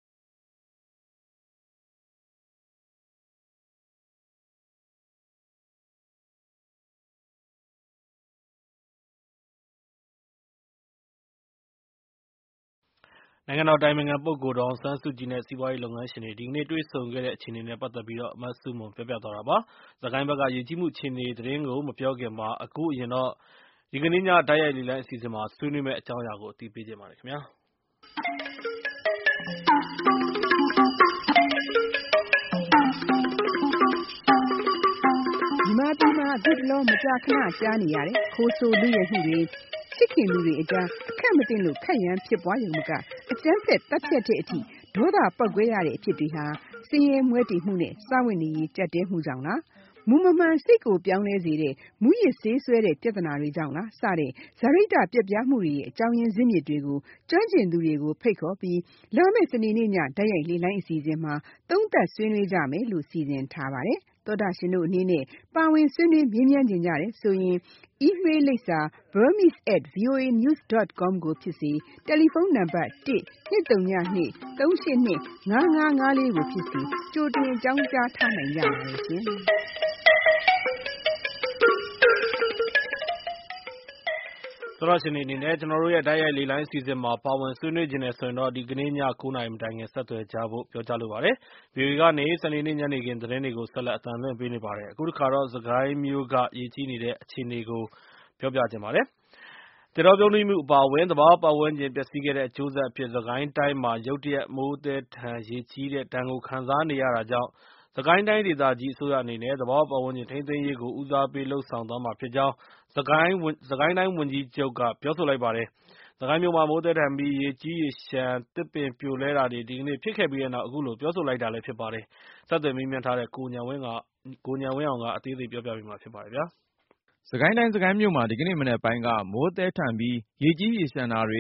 “နိုင်ငံတော်အတိုင်ပင်ခံပုဂ္ဂိုလ်ဒေါ်အောင်ဆန်းစုကြည်နဲ့စီးပွားရေးလုပ်ငန်းရှင်တွေဒီကနေ့တွေ့ဆုံခဲ့တဲ့အခြေအနေနဲ့ပတ်သက်ပြီးမဆုမွန်ပြောပြသွားတာပါ။စစ်ကိုင်းဘက်ကရေကြီးမှုအခြေအနေသတင်းကိုမပြောခင်မှာအခုအရင်ဒီကနေ့ညတိုက်ရိုက်လေလှိုင်းအစီအစဉ်မှာဆွေးနွေးမယ့်အကြောင်းအရာကိုအသိပေးချင်ပါတယ်ခင်ဗျာ။မြန်မာပြည်မှာအခုတလောမကြာခဏကြားနေရတဲ့ခိုးဆိုးလူရဲမှုတွေချစ်ခင်လူတွေအကြားအခက်မသိလို့ခက်ရန်ဖြစ်ပွားရုံမကအကျန်းဖက်တက်ဖြတ်တဲ့အထိဒေါသပောက်ကွဲရတဲ့အဖြစ်တွေဟာစင်ရဲမွဲတေမှုနဲ့စာဝတ်နေရေးကြက်တဲမှုကြောင့်လားမူမမှန်စိတ်ကိုပြောင်းလဲစေတဲ့မူရစ်ဆေးဆွဲတဲ့ပြဿနာတွေကြောင့်လားစတဲ့ဇာရိတပြက်ပြားမှုတွေရဲ့အကြောင်းရင်းဇင်းမြစ်တွေကိုကျွမ်းကျင်သူတွေကိုဖိတ်ခေါ်ပြီးလာမယ့်စနေနေ့ညတိုက်ရိုက်လေလိုင်းအစီအစဉ်မှာသုံးသပ်ဆွေးနွေးကြမယ်လို့စီစဉ်ထားပါတယ်။သောတာရှင်တို့အနေနဲ့ပါဝင်ဆွေးနွေးမေးမြန်းကြကြတယ်ဆိုရင် email လိပ်စာ burmese at voa news dot com ကိုဖြစ်စေတယ်လီဖုန်းနံပါတ်one two three two three eight two five five fourကိုဖြစ်စေကြိုတင်အကြောင်းကြားထားနိုင်ကြပါမယ်ရှင်။သောတာရှင်တွေအနေနဲ့ကျွန်တော်တို့ရဲ့တိုက်ရိုက်လေလိုင်းအစီအစဉ်မှာပါဝင်ဆွေးနွေးခြင်းနဲ့ဆိုရင်တော့ဒီကနေ့ညnineနာရီမတိုင်ခင်ဆက်သွယ်ကြဖို့ပြောကြားလိုပါတယ်။ ဗွီအိုအေကနေစနေနေ့ညနေခင်းသတင်းတွေကိုဆက်လက်အသံလွှင့်ပေးနေပါတယ်။အခုတစ်ခါတော့စစ်ကိုင်းမြို့ကရေကြီးနေတဲ့အခြေအနေကိုပြောပြချင်ပါတယ်။သစ်တောပြုန်းတီးမှုအပါအဝင်သဘာဝပတ်ဝန်းကျင်ပျက်စီးခဲ့တဲ့အကျိုးဆက်အဖြစ်စစ်ကိုင်းတိုင်းမှာရုတ်တရက်မိုးသည်းထန်ရေကြီးတဲ့ဒဏ်ကိုခံစားနေရတာကြောင့်စစ်ကိုင်းတိုင်းဒေသကြီးအစိုးရအနေနဲ့သဘာဝပတ်ဝန်းကျင်ထိန်းသိမ်းရေးကိုဦးစားပေးလုပ်ဆောင်သွားမှာဖြစ်ကြောင်းစစ်ကိုင်းစစ်ကိုင်းတိုင်းဝန်ကြီးချုပ်ကပြောဆိုလိုက်ပါတယ်။စစ်ကိုင်းမြို့မှာမိုးသည်းထန်ပြီးရေကြီးရေလျှံသစ်ပင်ပြိုလဲတာတွေဒီကနေ့ဖြစ်ခဲ့ပြီးတဲ့နောက်အခုလိုပြောဆိုလိုက်တာလည်းဖြစ်ပါတယ်။ဆက်သွယ်မေးမြန်းထားတဲ့ကိုဉာဏ်ဝင်းကကိုဉာဏ်ဝင်းအောင်ကအသေးစိတ်ပြောပြပေးမှာဖြစ်ပါတယ်ဗျာ။စစ်ကိုင်းတိုင်းစစ်ကိုင်းမြို့မှာဒီကနေ့မနက်ပိုင်းကမိုးသည်းထန်ပြီးရေကြီးရေလျှံတာတွေ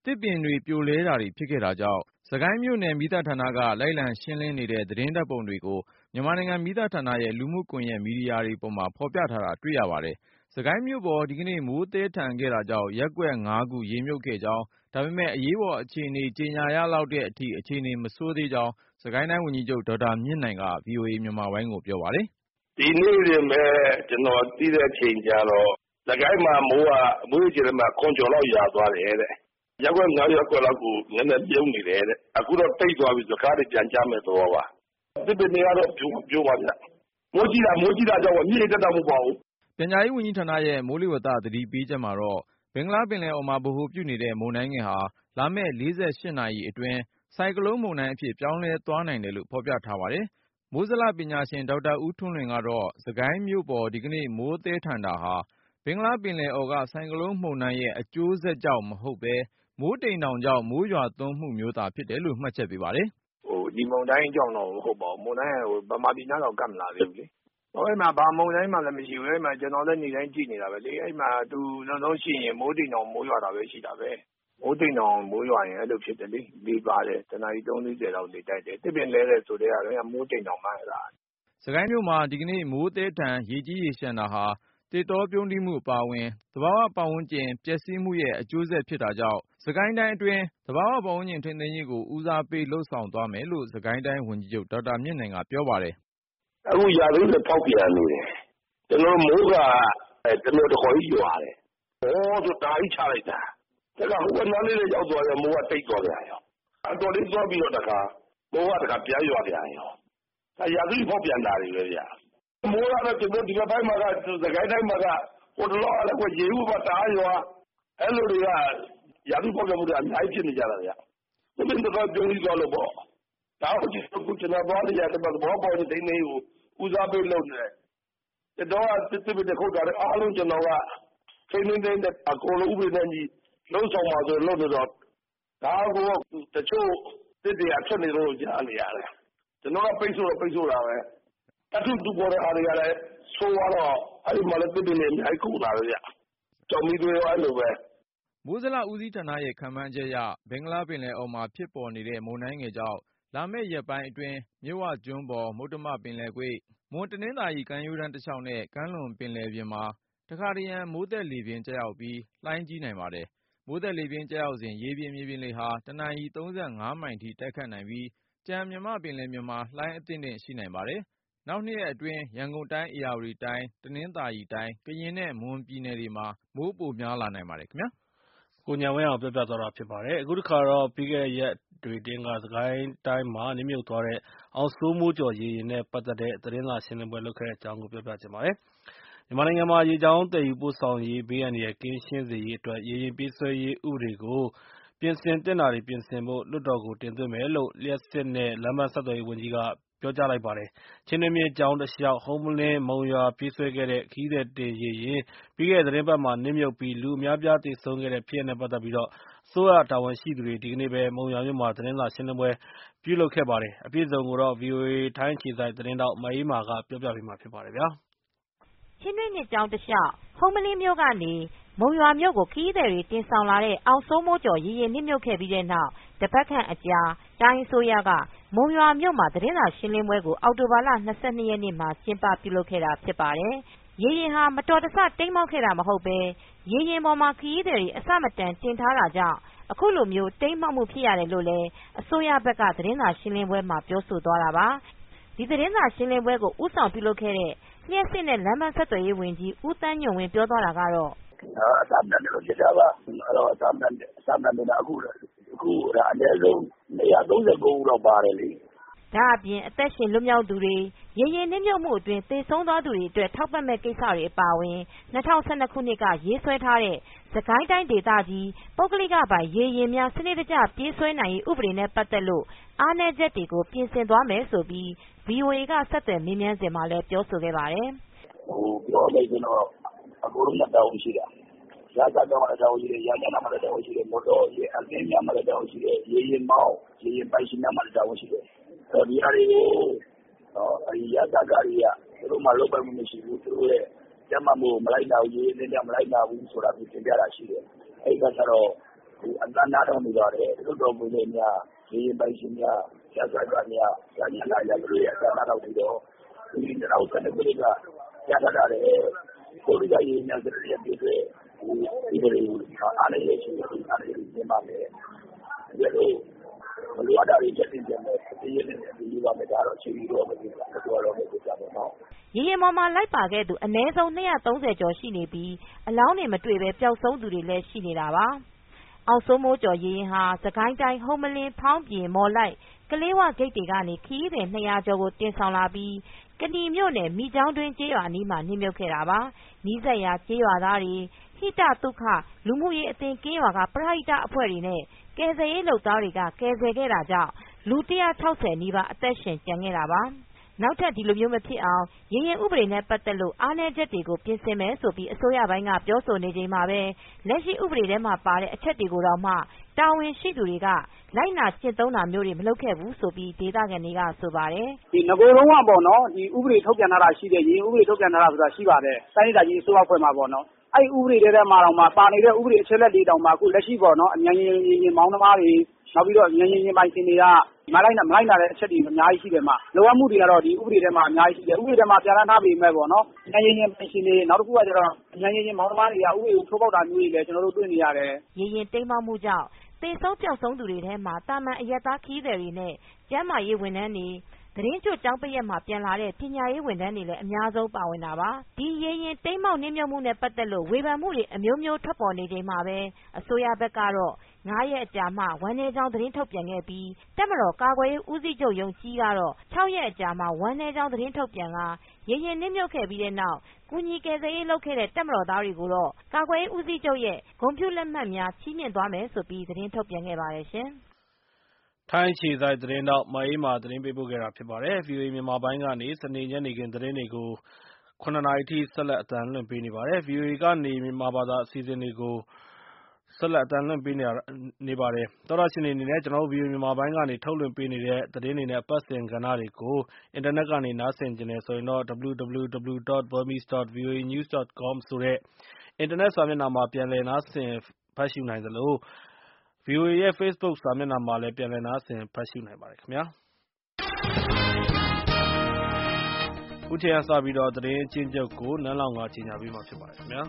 တစ်ပင်တွေပြိုလဲတာတွေဖြစ်ခဲ့တာကြောင့်စကိုင်းမြို့နယ်မီးသတ်ဌာနကလိုက်လံရှင်းလင်းနေတဲ့သတင်းဓာတ်ပုံတွေကိုမြန်မာနိုင်ငံမီးသတ်ဌာနရဲ့လူမှုကွန်ရက်မီဒီယာတွေပေါ်မှာဖော်ပြထားတာတွေ့ရပါတယ်။စကိုင်းမြို့ပေါ်ဒီကနေ့မိုးသည်းထန်ခဲ့တာကြောင့်ရပ်ကွက်ငါးခုရေမြုပ်ခဲ့ကြောင်းဒါပေမဲ့အရေးပေါ်အခြေအနေကြေညာရလောက်တဲ့အထိအခြေအနေမဆိုးသေးကြောင်းစကိုင်းတိုင်းဝန်ကြီးချုပ်ဒေါက်တာမြင့်နိုင်က ဗွီအိုအေမြန်မာပိုင်းကိုပြောပါတယ်။ဒီနေ့ရင်ပဲကျွန်တော်သိတဲ့ချိန်ကျတော့စကိုင်းမှာမိုးကမိုးကြိမ်မှာခွန်ကျော်လောက်ရာသွားတယ်တဲ့။ရပ်ကွက်ငါးရပ်ကွက်လောက်ကိုနည်းနည်းပြုံးနေတယ်တဲ့။အခုတော့တိတ်သွားပြီစကားတွေပြန်ကြမယ်တော့ပါ။ဒီပင်တွေကတော့ပြိုပြိုပါဗျ။မိုးကြီးတာမိုးကြီးတာကြောင့်မြေတက်တာမဟုတ်ပါဘူး။ပြန်ကြားရေးဝန်ကြီးဌာနရဲ့မိုးလေဝသသတိပေးချက်မှာတော့ဘင်္ဂလားပင်လယ်အော်မှာဗဟိုပြုနေတဲ့မုန်တိုင်းငယ်ဟာလာမယ့်လေးဆယ့်ရှစ်နာရီအတွင်းဆိုင်ကလုန်းမုန်တိုင်းအဖြစ်ပြောင်းလဲသွားနိုင်တယ်လို့ဖော်ပြထားပါတယ်။မိုးဇလပညာရှင်ဒေါက်တာဦးထွန်းလွင်ကတော့စကိုင်းမြို့ပေါ်ဒီကနေ့မိုးသည်းထန်တာဟာဘင်္ဂလားပင်လယ်အော်ကဆိုင်ကလုန်းမုန်တိုင်းရဲ့အကျိုးဆက်ကြောင့်မဟုတ်ပဲမိုးတိမ်တောင်ကြောင့်မိုးရွာသွန်းမှုမျိုးသာဖြစ်တယ်လို့မှတ်ချက်ပေးပါတယ်။ဟိုဒီမုန်တိုင်းကြောင့်တော့မဟုတ်ပါဘူး။မုန်တိုင်းကဟိုဗမာပြည်နားတော့ကပ်မလာသေးဘူးလေ။ဟိုအဲ့မှာဘာမုန်တိုင်းမှလည်းမရှိဘူး။အဲ့မှာကျွန်တော်လည်းနေတိုင်းကြည့်နေတာပဲလေ။အဲ့မှာသူနောက်ဆုံးရှိရင်မိုးတိမ်တောင်မိုးရွာတာပဲရှိတာပဲ။မိုးတိမ်တောင်မိုးရွာရင်အဲ့လိုဖြစ်တယ်လေ။ဒီပါတယ်တနားကြီးသုံးလေးဆယ်လောက်နေတိုက်တယ်။တစ်ပင်လဲတဲ့ဆိုတဲ့ကမိုးတိမ်တောင်မှလာ။စကိုင်းမြို့မှာဒီကနေ့မိုးသည်းထန်ရေကြီးရေရှမ်းတာဟာတေတောပြုံးတိမှုအပါအဝင်သဘာဝပတ်ဝန်းကျင်ပျက်စီးမှုရဲ့အကျိုးဆက်ဖြစ်တာကြောင့်စကိုင်းတိုင်းအတွင်းသဘာဝပတ်ဝန်းကျင်ထိန်းသိမ်းရေးကိုဦးစားပေးလှုပ်ဆောင်သွားမယ်လို့စကိုင်းတိုင်းဝန်ကြီးချုပ်ဒေါက်တာမြင့်နိုင်ကပြောပါတယ်။အခုရာသီဥတုထောက်ပြန်နေတယ်။ကျွန်တော်မိုးကတမျိုးတစ်ခေါ်ကြီးရွာတယ်။ဟောဆိုတာကြီးချလိုက်တာ။ဒါကဟိုကနားလေးရောက်သွားတယ်မိုးကတိတ်သွားတယ်ရော။အတော်လေးသွားပြီးတော့တခါမိုးကတခါပြန်ရွာပြန်ရော။ဒါရာသီဖောက်ပြန်တာတွေပဲဗျာ။မိုးကတော့ကျွန်တော်ဒီဘက်ပိုင်းမှာကစကိုင်းတိုင်းမှာကဟိုတလောလည်းကိုရေဦးပါတားရွာအဲ့လိုတွေကရာသီဖောက်ပြန်မှုတွေအများကြီးဖြစ်နေကြတာဗျာ။ဒီလိုတော့ပြုံးပြီးသွားလို့ပေါ့။ဒါကိုကျွန်တော်ကျွန်တော်ပြောရတဲ့ဘောပေါ်တဲ့ဒိနေကိုဦးစားပေးလုပ်နေတယ်။တော့တစ်တစ်တစ်ခုတည်းအားလုံးကျွန်တော်ကစိတ်နှင်းတဲ့အကုန်လုံးဥပဒေနဲ့ကြီးလုံးဆောင်ပါဆိုလို့တော့ဒါကိုတချို့တစ်တွေအချက်နေလို့ကြားနေရတယ်။ကျွန်တော်ကပိတ်ဆို့တော့ပိတ်ဆို့တာပဲ။အထုတူပေါ်တဲ့အားတွေကလည်းဆိုးတော့အဲ့ဒီမှာလည်းတစ်တွေနဲ့အများကြီးကုန်လာတယ်ဗျ။ကြောင်မီတွေရောအဲ့လိုပဲမိုးဇလဦးစီးဌာနရဲ့ခန့်မှန်းချက်အရဘင်္ဂလားပင်လယ်အော်မှာဖြစ်ပေါ်နေတဲ့မုန်တိုင်းငယ်ကြောင့်လာမယ့်ရက်ပိုင်းအတွင်းမြစ်ဝကျွန်းပေါ်မုတ္တမပင်လယ်ကွေ့မွန်တနင်္သာရီကမ်းရိုးတန်းတစ်လျှောက်နဲ့ကမ်းလွန်ပင်လယ်ပြင်မှာတခါတရံမိုးသက်လေပြင်းကျရောက်ပြီးလှိုင်းကြီးနိုင်ပါတယ်။မိုးသက်လေပြင်းကျရောက်စဉ်ရေပြင်မြေပြင်လေဟာတနာရီသုံးဆငါးမိုင်ထိတိုက်ခတ်နိုင်ပြီးကြံမြမပင်လယ်ပြင်မှာလှိုင်းအသင့်အင့်ရှိနိုင်ပါတယ်။နောက်နှစ်ရက်အတွင်းရန်ကုန်တိုင်းဧရာဝတီတိုင်းတနင်္သာရီတိုင်းကရင်နဲ့မွန်ပြည်နယ်တွေမှာမိုးပိုများလာနိုင်ပါတယ်ခင်ဗျာ။ကိုဉာဏ်ဝင်းအောင်ပြောပြသွားတာဖြစ်ပါတယ်။အခုတစ်ခါတော့ပြီးခဲ့တဲ့ရက်တွေတင်းကစကိုင်းတိုင်းမှာနစ်မြုပ်သွားတဲ့အောင်စိုးမိုးကျော်ရေရင်နဲ့ပတ်သက်တဲ့သတင်းစာရှင်းလင်းပွဲလုပ်ခဲ့တဲ့အကြောင်းကိုပြောပြချင်ပါတယ်။မြန်မာနိုင်ငံမှာရေကြောင်းတည်ယူပို့ဆောင်ရေးဘေးအန္တရာယ်ကင်းရှင်းစေရေးအတွက်ရေရင်ပြေးဆွဲရေးဥပဒေကိုပြင်ဆင်သင့်တာတွေပြင်ဆင်ဖို့လွှတ်တော်ကိုတင်သွင်းမယ်လို့လျှပ်စစ်နဲ့လမ်းပန်းဆက်သွယ်ရေးဝန်ကြီးကပြောကြားလိုက်ပါတယ်။ချင်းတွင်းမြစ်ကြောင်းတစ်လျှောက်ဟုမ္မလင်းမုံရွာပြေးဆွဲခဲ့တဲ့ခရီးသည်တင်ရေရင်ပြီးခဲ့တဲ့သတင်းပတ်မှာနစ်မြုပ်ပြီးလူအများပြားသေဆုံးခဲ့တဲ့ဖြစ်ရပ်နဲ့ပတ်သက်ပြီးတော့အစိုးရတာဝန်ရှိသူတွေဒီကနေ့ပဲမုံရွာမြို့မှာသတင်းစာရှင်းလင်းပွဲပြုလုပ်ခဲ့ပါတယ်။အပြည့်အစုံကိုတော့ ဗွီအိုအေထိုင်းအခြေစိုက်သတင်းတောက်မအေးမာကပြောပြပေးမှာဖြစ်ပါတယ်ဗျာ။ချင်းတွင်းမြစ်ကြောင်းတစ်လျှောက်ဟုမ္မလင်းမြို့ကနေမုံရွာမြို့ကိုခရီးသည်တွေတင်ဆောင်လာတဲ့အောင်စိုးမိုးကျော်ရေရင်နစ်မြုပ်ခဲ့ပြီးတဲ့နောက်တပတ်ခန့်အကြာတိုင်းအစိုးရကမုံရွာမြို့မှာသတင်းစာရှင်းလင်းပွဲကိုအောက်တိုဘာလ၂၂ရက်နေ့မှာကျင်းပပြုလုပ်ခဲ့တာဖြစ်ပါတယ်။ရေရင်ဟာမတော်တဆတိမ်းမှောက်ခဲ့တာမဟုတ်ပဲရေရင်ပေါ်မှာခရီးသည်တွေအဆမတန်တင်ထားတာကြောင့်အခုလိုမျိုးတိမ်းမှောက်မှုဖြစ်ရတယ်လို့လည်းအစိုးရဘက်ကသတင်းစာရှင်းလင်းပွဲမှာပြောဆိုသွားတာပါ။ဒီသတင်းစာရှင်းလင်းပွဲကိုဦးဆောင်ပြုလုပ်ခဲ့တဲ့လျှပ်စစ်နဲ့လမ်းပန်းဆက်သွယ်ရေးဝန်ကြီးဦးသန်းညွန့်ဝင်းပြောသွားတာကတော့အသာမန်လို့ဖြစ်တာပါအဲ့တော့အသာမန်အသာမန်ကအခုအခုဒါအနည်းဆုံး၂၃၉ဦးလောက်ပါတယ်လေဒါအပြင်အသက်ရှင်လွတ်မြောက်သူတွေရေရင်နစ်မြုပ်မှုအတွင်းသေဆုံးသွားသူတွေအတွက်ထောက်ပံ့မဲ့ကိစ္စတွေအပါအဝင်၂၀၁၂ခုနှစ်ကရေးဆွဲထားတဲ့စကိုင်းတိုင်းဒေသကြီးပုဂ္ဂလိကပိုင်ရေရင်များစနစ်တကျပြေးဆွဲနိုင်ရေးဥပဒေနဲ့ပတ်သက်လို့အားနည်းချက်တွေကိုပြင်ဆင်သွားမယ်ဆိုပြီး ဗွီအိုအေကဆက်သွယ်မေးမြန်းစဉ်မှာလည်းပြောဆိုခဲ့ပါတယ်ဟိုပြောလိုက်ကျွန်တော်အကုန်လုံးတောင်းရှိတာရသတော့အတောင်းရှိတယ်ရကြနာမှာတောင်းရှိတယ်မော်တော်ရေအကင်းများမှာတောင်းရှိတယ်ရေရင်မောင်းရေရင်ပိုင်ရှင်များမှာတောင်းရှိတယ်တော့ဒီအရာတွေကိုအရိယာသကာရီကသူတို့မှလုပ်ပိုင်မှုမရှိဘူးသူတို့ရဲ့ကျမမို့မလိုက်နိုင်ဘူးရေနဲ့မလိုက်နိုင်ဘူးဆိုတာပြင်ပြတာရှိတယ်အဲ့ဒါကျတော့အသံနာတော့နေပါတယ်လွတ်တော်မူတဲ့များရေရင်ပိုင်ရှင်များရသကများရညနာရကလေးအသံနာတော့ပြီးတော့ဒီတော့ဆက်နေပြီကရတာတယ်ကိုဒီကရေများစရပြည့်တဲ့ဒီဒီအားလည်းရှိတယ်အားလည်းနေပါမယ်ဒီလိုဘလို့အတားရချက်တင်တယ်ဒီရင်းနဲ့ဒီလိုပါမယ်ဒါတော့ရှိပြီးတော့မကြည့်ဘူးတော့တော့မကြည့်ကြပါတော့ရေရင်ပေါ်မှာလိုက်ပါခဲ့သူအနည်းဆုံးနှစ်သုံးဆယ်ကျော်ရှိနေပြီးအလောင်းတွေမတွေ့ပဲပျောက်ဆုံးသူတွေလည်းရှိနေတာပါအောင်စိုးမိုးကျော်ရေရင်ဟာစကိုင်းတိုင်းဟုမ္မလင်းဖောင်းပြင်မော်လိုက်ကလေးဝဂိတ်တွေကနေခရီးသည်နှစ်ရာကျော်ကိုတင်ဆောင်လာပြီးကဏီမြို့နယ်မိချောင်းတွင်းကျေးရွာအနီးမှာနှိမ့်မြုပ်ခဲ့တာပါနီးစပ်ရာကျေးရွာသားတွေဟိတသုခလူမှုရေးအသင်းကင်းရွာကပရဟိတအဖွဲ့တွေနဲ့ကယ်ဆယ်ရေးလုပ်သားတွေကကယ်ဆယ်ခဲ့တာကြောင့်လူတစ်ရာခြောက်ဆယ်နီးပါးအသက်ရှင်ကျန်ခဲ့တာပါနောက်ထပ်ဒီလိုမျိုးမဖြစ်အောင်ရေရင်ဥပဒေနဲ့ပတ်သက်လို့အားနည်းချက်တွေကိုပြင်ဆင်မယ်ဆိုပြီးအစိုးရပိုင်းကပြောဆိုနေချိန်မှာပဲလက်ရှိဥပဒေထဲမှာပါတဲ့အချက်တွေကိုတော့မှတာဝန်ရှိသူတွေကလိုက်နာကျင့်သုံးတာမျိုးတွေမလုပ်ခဲ့ဘူးဆိုပြီးဒေသခံတွေကဆိုပါတယ်ဒီငကိုယ်လုံးကပေါ့နော်ဒီဥပဒေထုတ်ပြန်တာရှိတယ်ရေဥပဒေထုတ်ပြန်တာဆိုတာရှိပါတယ်တိုင်းဒေသကြီးအစိုးရဖွဲ့မှာပေါ့နော်အဲ့ဥပဒေထဲမှာတော့မှပါနေတဲ့ဥပဒေအချက်လက်တွေတောင်မှအခုလက်ရှိပေါ့နော်အញ្ញရင်ရင်ရင်မောင်းသမားတွေနောက်ပြီးတော့ញ្ញရင်ရင်ပိုင်ရှင်တွေကမလိုက်နိုင်မလိုက်နိုင်တဲ့အချက်တွေအများကြီးရှိတယ်မှာလောရမှုတွေကတော့ဒီဥပဒေထဲမှာအများကြီးရှိတယ်ဥပဒေထဲမှာပြန်လည်ထားပြီးမဲ့ပေါ့နော်ញ្ញရင်ရင်ပိုင်ရှင်တွေနောက်တစ်ခုကကျတော့ញ្ញရင်ရင်မောင်းသမားတွေကဥပဒေကိုထုတ်ပေါက်တာမျိုးတွေလည်းကျွန်တော်တို့တွေ့နေရတယ်ရေရင်တိမ်မောက်မှုကြောင့်သေဆုံးပျောက်ဆုံးသူတွေထဲမှာတာမန်အရက်သားခီးသည်တွေနဲ့ကျန်းမာရေးဝန်ထမ်းတွေသတင်းကျွတ်ကျောင်းပရက်မှာပြန်လာတဲ့ပညာရေးဝန်ထမ်းတွေလည်းအများဆုံးပါဝင်တာပါဒီရေရင်တိမ်မောက်နှင်းမြုပ်မှုနဲ့ပတ်သက်လို့ဝေဖန်မှုတွေအမျိုးမျိုးထွက်ပေါ်နေချိန်မှာပဲအစိုးရဘက်ကတော့ငါးရက်အကြာမှဝန်내ကြောင်းသတင်းထုတ်ပြန်ခဲ့ပြီးတပ်မတော်ကာကွယ်ရေးဦးစီးချုပ်ရုံးကြီးကတော့ခြောက်ရက်အကြာမှဝန်내ကြောင်းသတင်းထုတ်ပြန်ကရေရင်နှင်းမြုပ်ခဲ့ပြီးတဲ့နောက်ကူညီကယ်ဆယ်ရေးလုပ်ခဲ့တဲ့တပ်မတော်သားတွေကိုတော့ကာကွယ်ရေးဦးစီးချုပ်ရဲ့ဂုဏ်ပြုလက်မှတ်များချီးမြှင့်သွားမယ်ဆိုပြီးသတင်းထုတ်ပြန်ခဲ့ပါတယ်ရှင်ထိုင်းခြေဆိုင်သတင်းတော့မအေးမာသတင်းပေးပို့ခဲ့တာဖြစ်ပါတယ် ဗီအိုအေ မြန်မာပိုင်းကနေစနေညနေခင်းသတင်းတွေကိုခုနှစ်နာရီထိဆက်လက်အသံလွှင့်ပေးနေပါတယ် ဗီအိုအေ ကနေမြန်မာဘာသာအစီအစဉ်တွေကိုဆက်လက်အသံလွှင့်ပေးနေပါတယ်သောတာရှင်တွေအနေနဲ့ကျွန်တော်တို့ ဗီအိုအေ မြန်မာပိုင်းကနေထုတ်လွှင့်ပေးနေတဲ့သတင်းတွေနဲ့အပတ်စဉ်ကဏ္ဍတွေကိုအင်တာနက်ကနေနားဆင်ကြတယ်ဆိုရင်တော့ ဒဘလျူ ဒဘလျူ ဒဘလျူ ဒတ် ဘာမီစ် ဒတ် ဗီအိုအေ နျူးစ် ဒတ် ကောမ် ဆိုတဲ့အင်တာနက်စာမျက်နှာမှာပြန်လည်နားဆင်ဖတ်ရှုနိုင်သလိုဗီအိုအေရဲ့ Facebook စာမျက်နှာမှာလည်းပြန်လည်နားဆင်ဖတ်ရှုနိုင်ပါတယ်ခင်ဗျာခုချိန်ကစပြီးတော့သတင်းအချင်းချုပ်ကိုနန်းလောင်ကကြီးညာပေးမှာဖြစ်ပါတယ်ခင်ဗျာ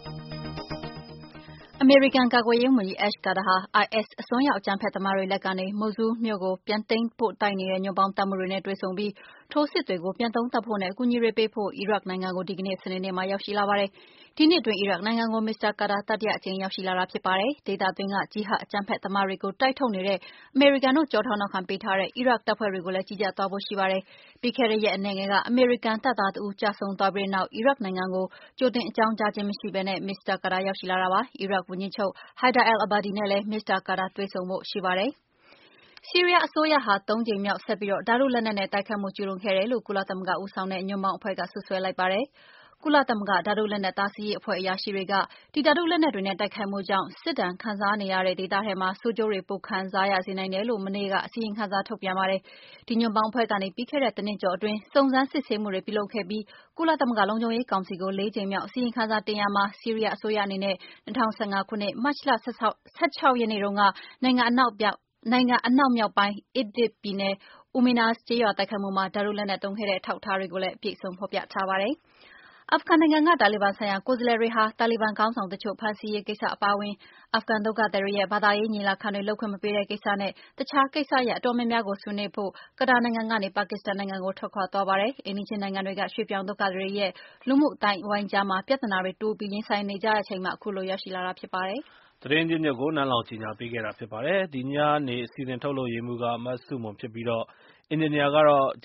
အမေရိကန်ကာကွယ်ရေးဝန်ကြီး Ash Carter ဟာ အိုင်အက်စ် အစွန်းရောက်အကြမ်းဖက်သမားတွေလက်ကနေ မိုဆူးမြို့ကိုပြန်သိမ်းဖို့တိုက်နေတဲ့ညွန့်ပေါင်းတပ်မှုတွေနဲ့တွေ့ဆုံပြီးထိုးစစ်တွေကိုပြန်သုံးသပ်ဖို့နဲ့အကူအညီတွေပေးဖို့အီရတ်နိုင်ငံကိုဒီကနေ့စနေနေ့မှာရောက်ရှိလာပါတယ်။ဒီနှစ်အတွင်းအီရတ်နိုင်ငံကိုမစ္စတာကာတာတတိယအကြိမ်ရောက်ရှိလာတာဖြစ်ပါတယ်။ဒေသတွင်းကဂျီဟတ်အကြမ်းဖက်သမားတွေကိုတိုက်ထုတ်နေတဲ့အမေရိကန်တို့ကြောထောက်နောက်ခံပေးထားတဲ့အီရတ်တပ်ဖွဲ့တွေကိုလည်းကြီးကြပ်သွားဖို့ရှိပါတယ်။ပြီးခဲ့တဲ့ရက်အနည်းငယ်ကအမေရိကန်တပ်သားတဦးကြာဆုံးသွားပြီးတဲ့နောက်အီရတ်နိုင်ငံကိုကြိုတင်အကြောင်းကြားခြင်းမရှိဘဲနဲ့မစ္စတာကာတာရောက်ရှိလာတာပါ။အီရတ်ဝန်ကြီးချုပ်ဟိုင်ဒါအယ်အဘာဒီနဲ့လည်းမစ္စတာကာတာတွေ့ဆုံဖို့ရှိပါတယ်။ဆီးရီးယားအစိုးရဟာသုံးကြိမ်မြောက်ဆက်ပြီးဓာတုလက်နက်နဲ့တိုက်ခိုက်မှုကျူးလွန်ခဲ့တယ်လို့ကုလသမဂ္ဂဦးဆောင်တဲ့ညွန့်ပေါင်းအဖွဲ့ကစွပ်စွဲလိုက်ပါတယ်။ကုလသမဂ္ဂဓာတုလက်နက်တားဆီးရေးအဖွဲ့အရာရှိတွေကဒီဓာတုလက်နက်တွေနဲ့တိုက်ခိုက်မှုကြောင့်စစ်ဒဏ်ခံစားနေရတဲ့ဒေသထဲမှာဆိုးကျိုးတွေပိုခံစားရစေနိုင်တယ်လို့မနေ့ကအစီရင်ခံစာထုတ်ပြန်ပါတယ်။ဒီညွန့်ပေါင်းအဖွဲ့ကနေပြီးခဲ့တဲ့တနှစ်ကျော်အတွင်းစုံစမ်းစစ်ဆေးမှုတွေပြုလုပ်ခဲ့ပြီးကုလသမဂ္ဂလုံခြုံရေးကောင်စီကိုလေးကြိမ်မြောက်အစီရင်ခံစာတင်ရမှာဆီးရီးယားအစိုးရအနေနဲ့၂၀၁၅ခုနှစ်မတ်လ၁၆ရက်နေ့တုန်းကနိုင်ငံအနောက်မြောက်နိုင်ငံအနောက်မြောက်ပိုင်း Idlib ပြည်နယ် Umanaz ကျေးရွာတိုက်ခိုက်မှုမှာဓာတုလက်နက်သုံးခဲ့တဲ့အထောက်အထားတွေကိုလည်းအပြည့်အစုံဖော်ပြထားပါတယ်။အာဖဂန်နိုင်ငံကတာလီဘန်ဆိုင်ရာကိုယ်စားလှယ်တွေဟာတာလီဘန်ခေါင်းဆောင်တချို့ဖမ်းဆီးရေးကိစ္စအပါအဝင်အာဖဂန်ဒုက္ခသည်တွေရဲ့ဘာသာရေးညီလာခံတွေလုပ်ခွင့်မပေးတဲ့ကိစ္စနဲ့တခြားကိစ္စရပ်အတော်များများကိုဆွေးနွေးဖို့ကာတာနိုင်ငံကနေပါကစ္စတန်နိုင်ငံကိုထွက်ခွာသွားပါတယ်။အိမ်နီးချင်းနိုင်ငံတွေကရွှေ့ပြောင်းဒုက္ခသည်တွေရဲ့လူမှုအသိုင်းအဝိုင်းကြားမှာပြဿနာတွေတိုးပြီးရင်ဆိုင်နေကြတဲ့အချိန်မှာအခုလိုရောက်ရှိလာတာဖြစ်ပါတယ်။သတင်းချင်းချုပ်ကိုနန်းလောင်ကြီးညာပေးခဲ့တာဖြစ်ပါတယ်။ဒီညနေအစီအစဉ်ထုတ်လုပ်ရေးမှူးကမတ်စုမွန်ဖြစ်ပြီးတော့အင်ဂျင်နီယာကတော့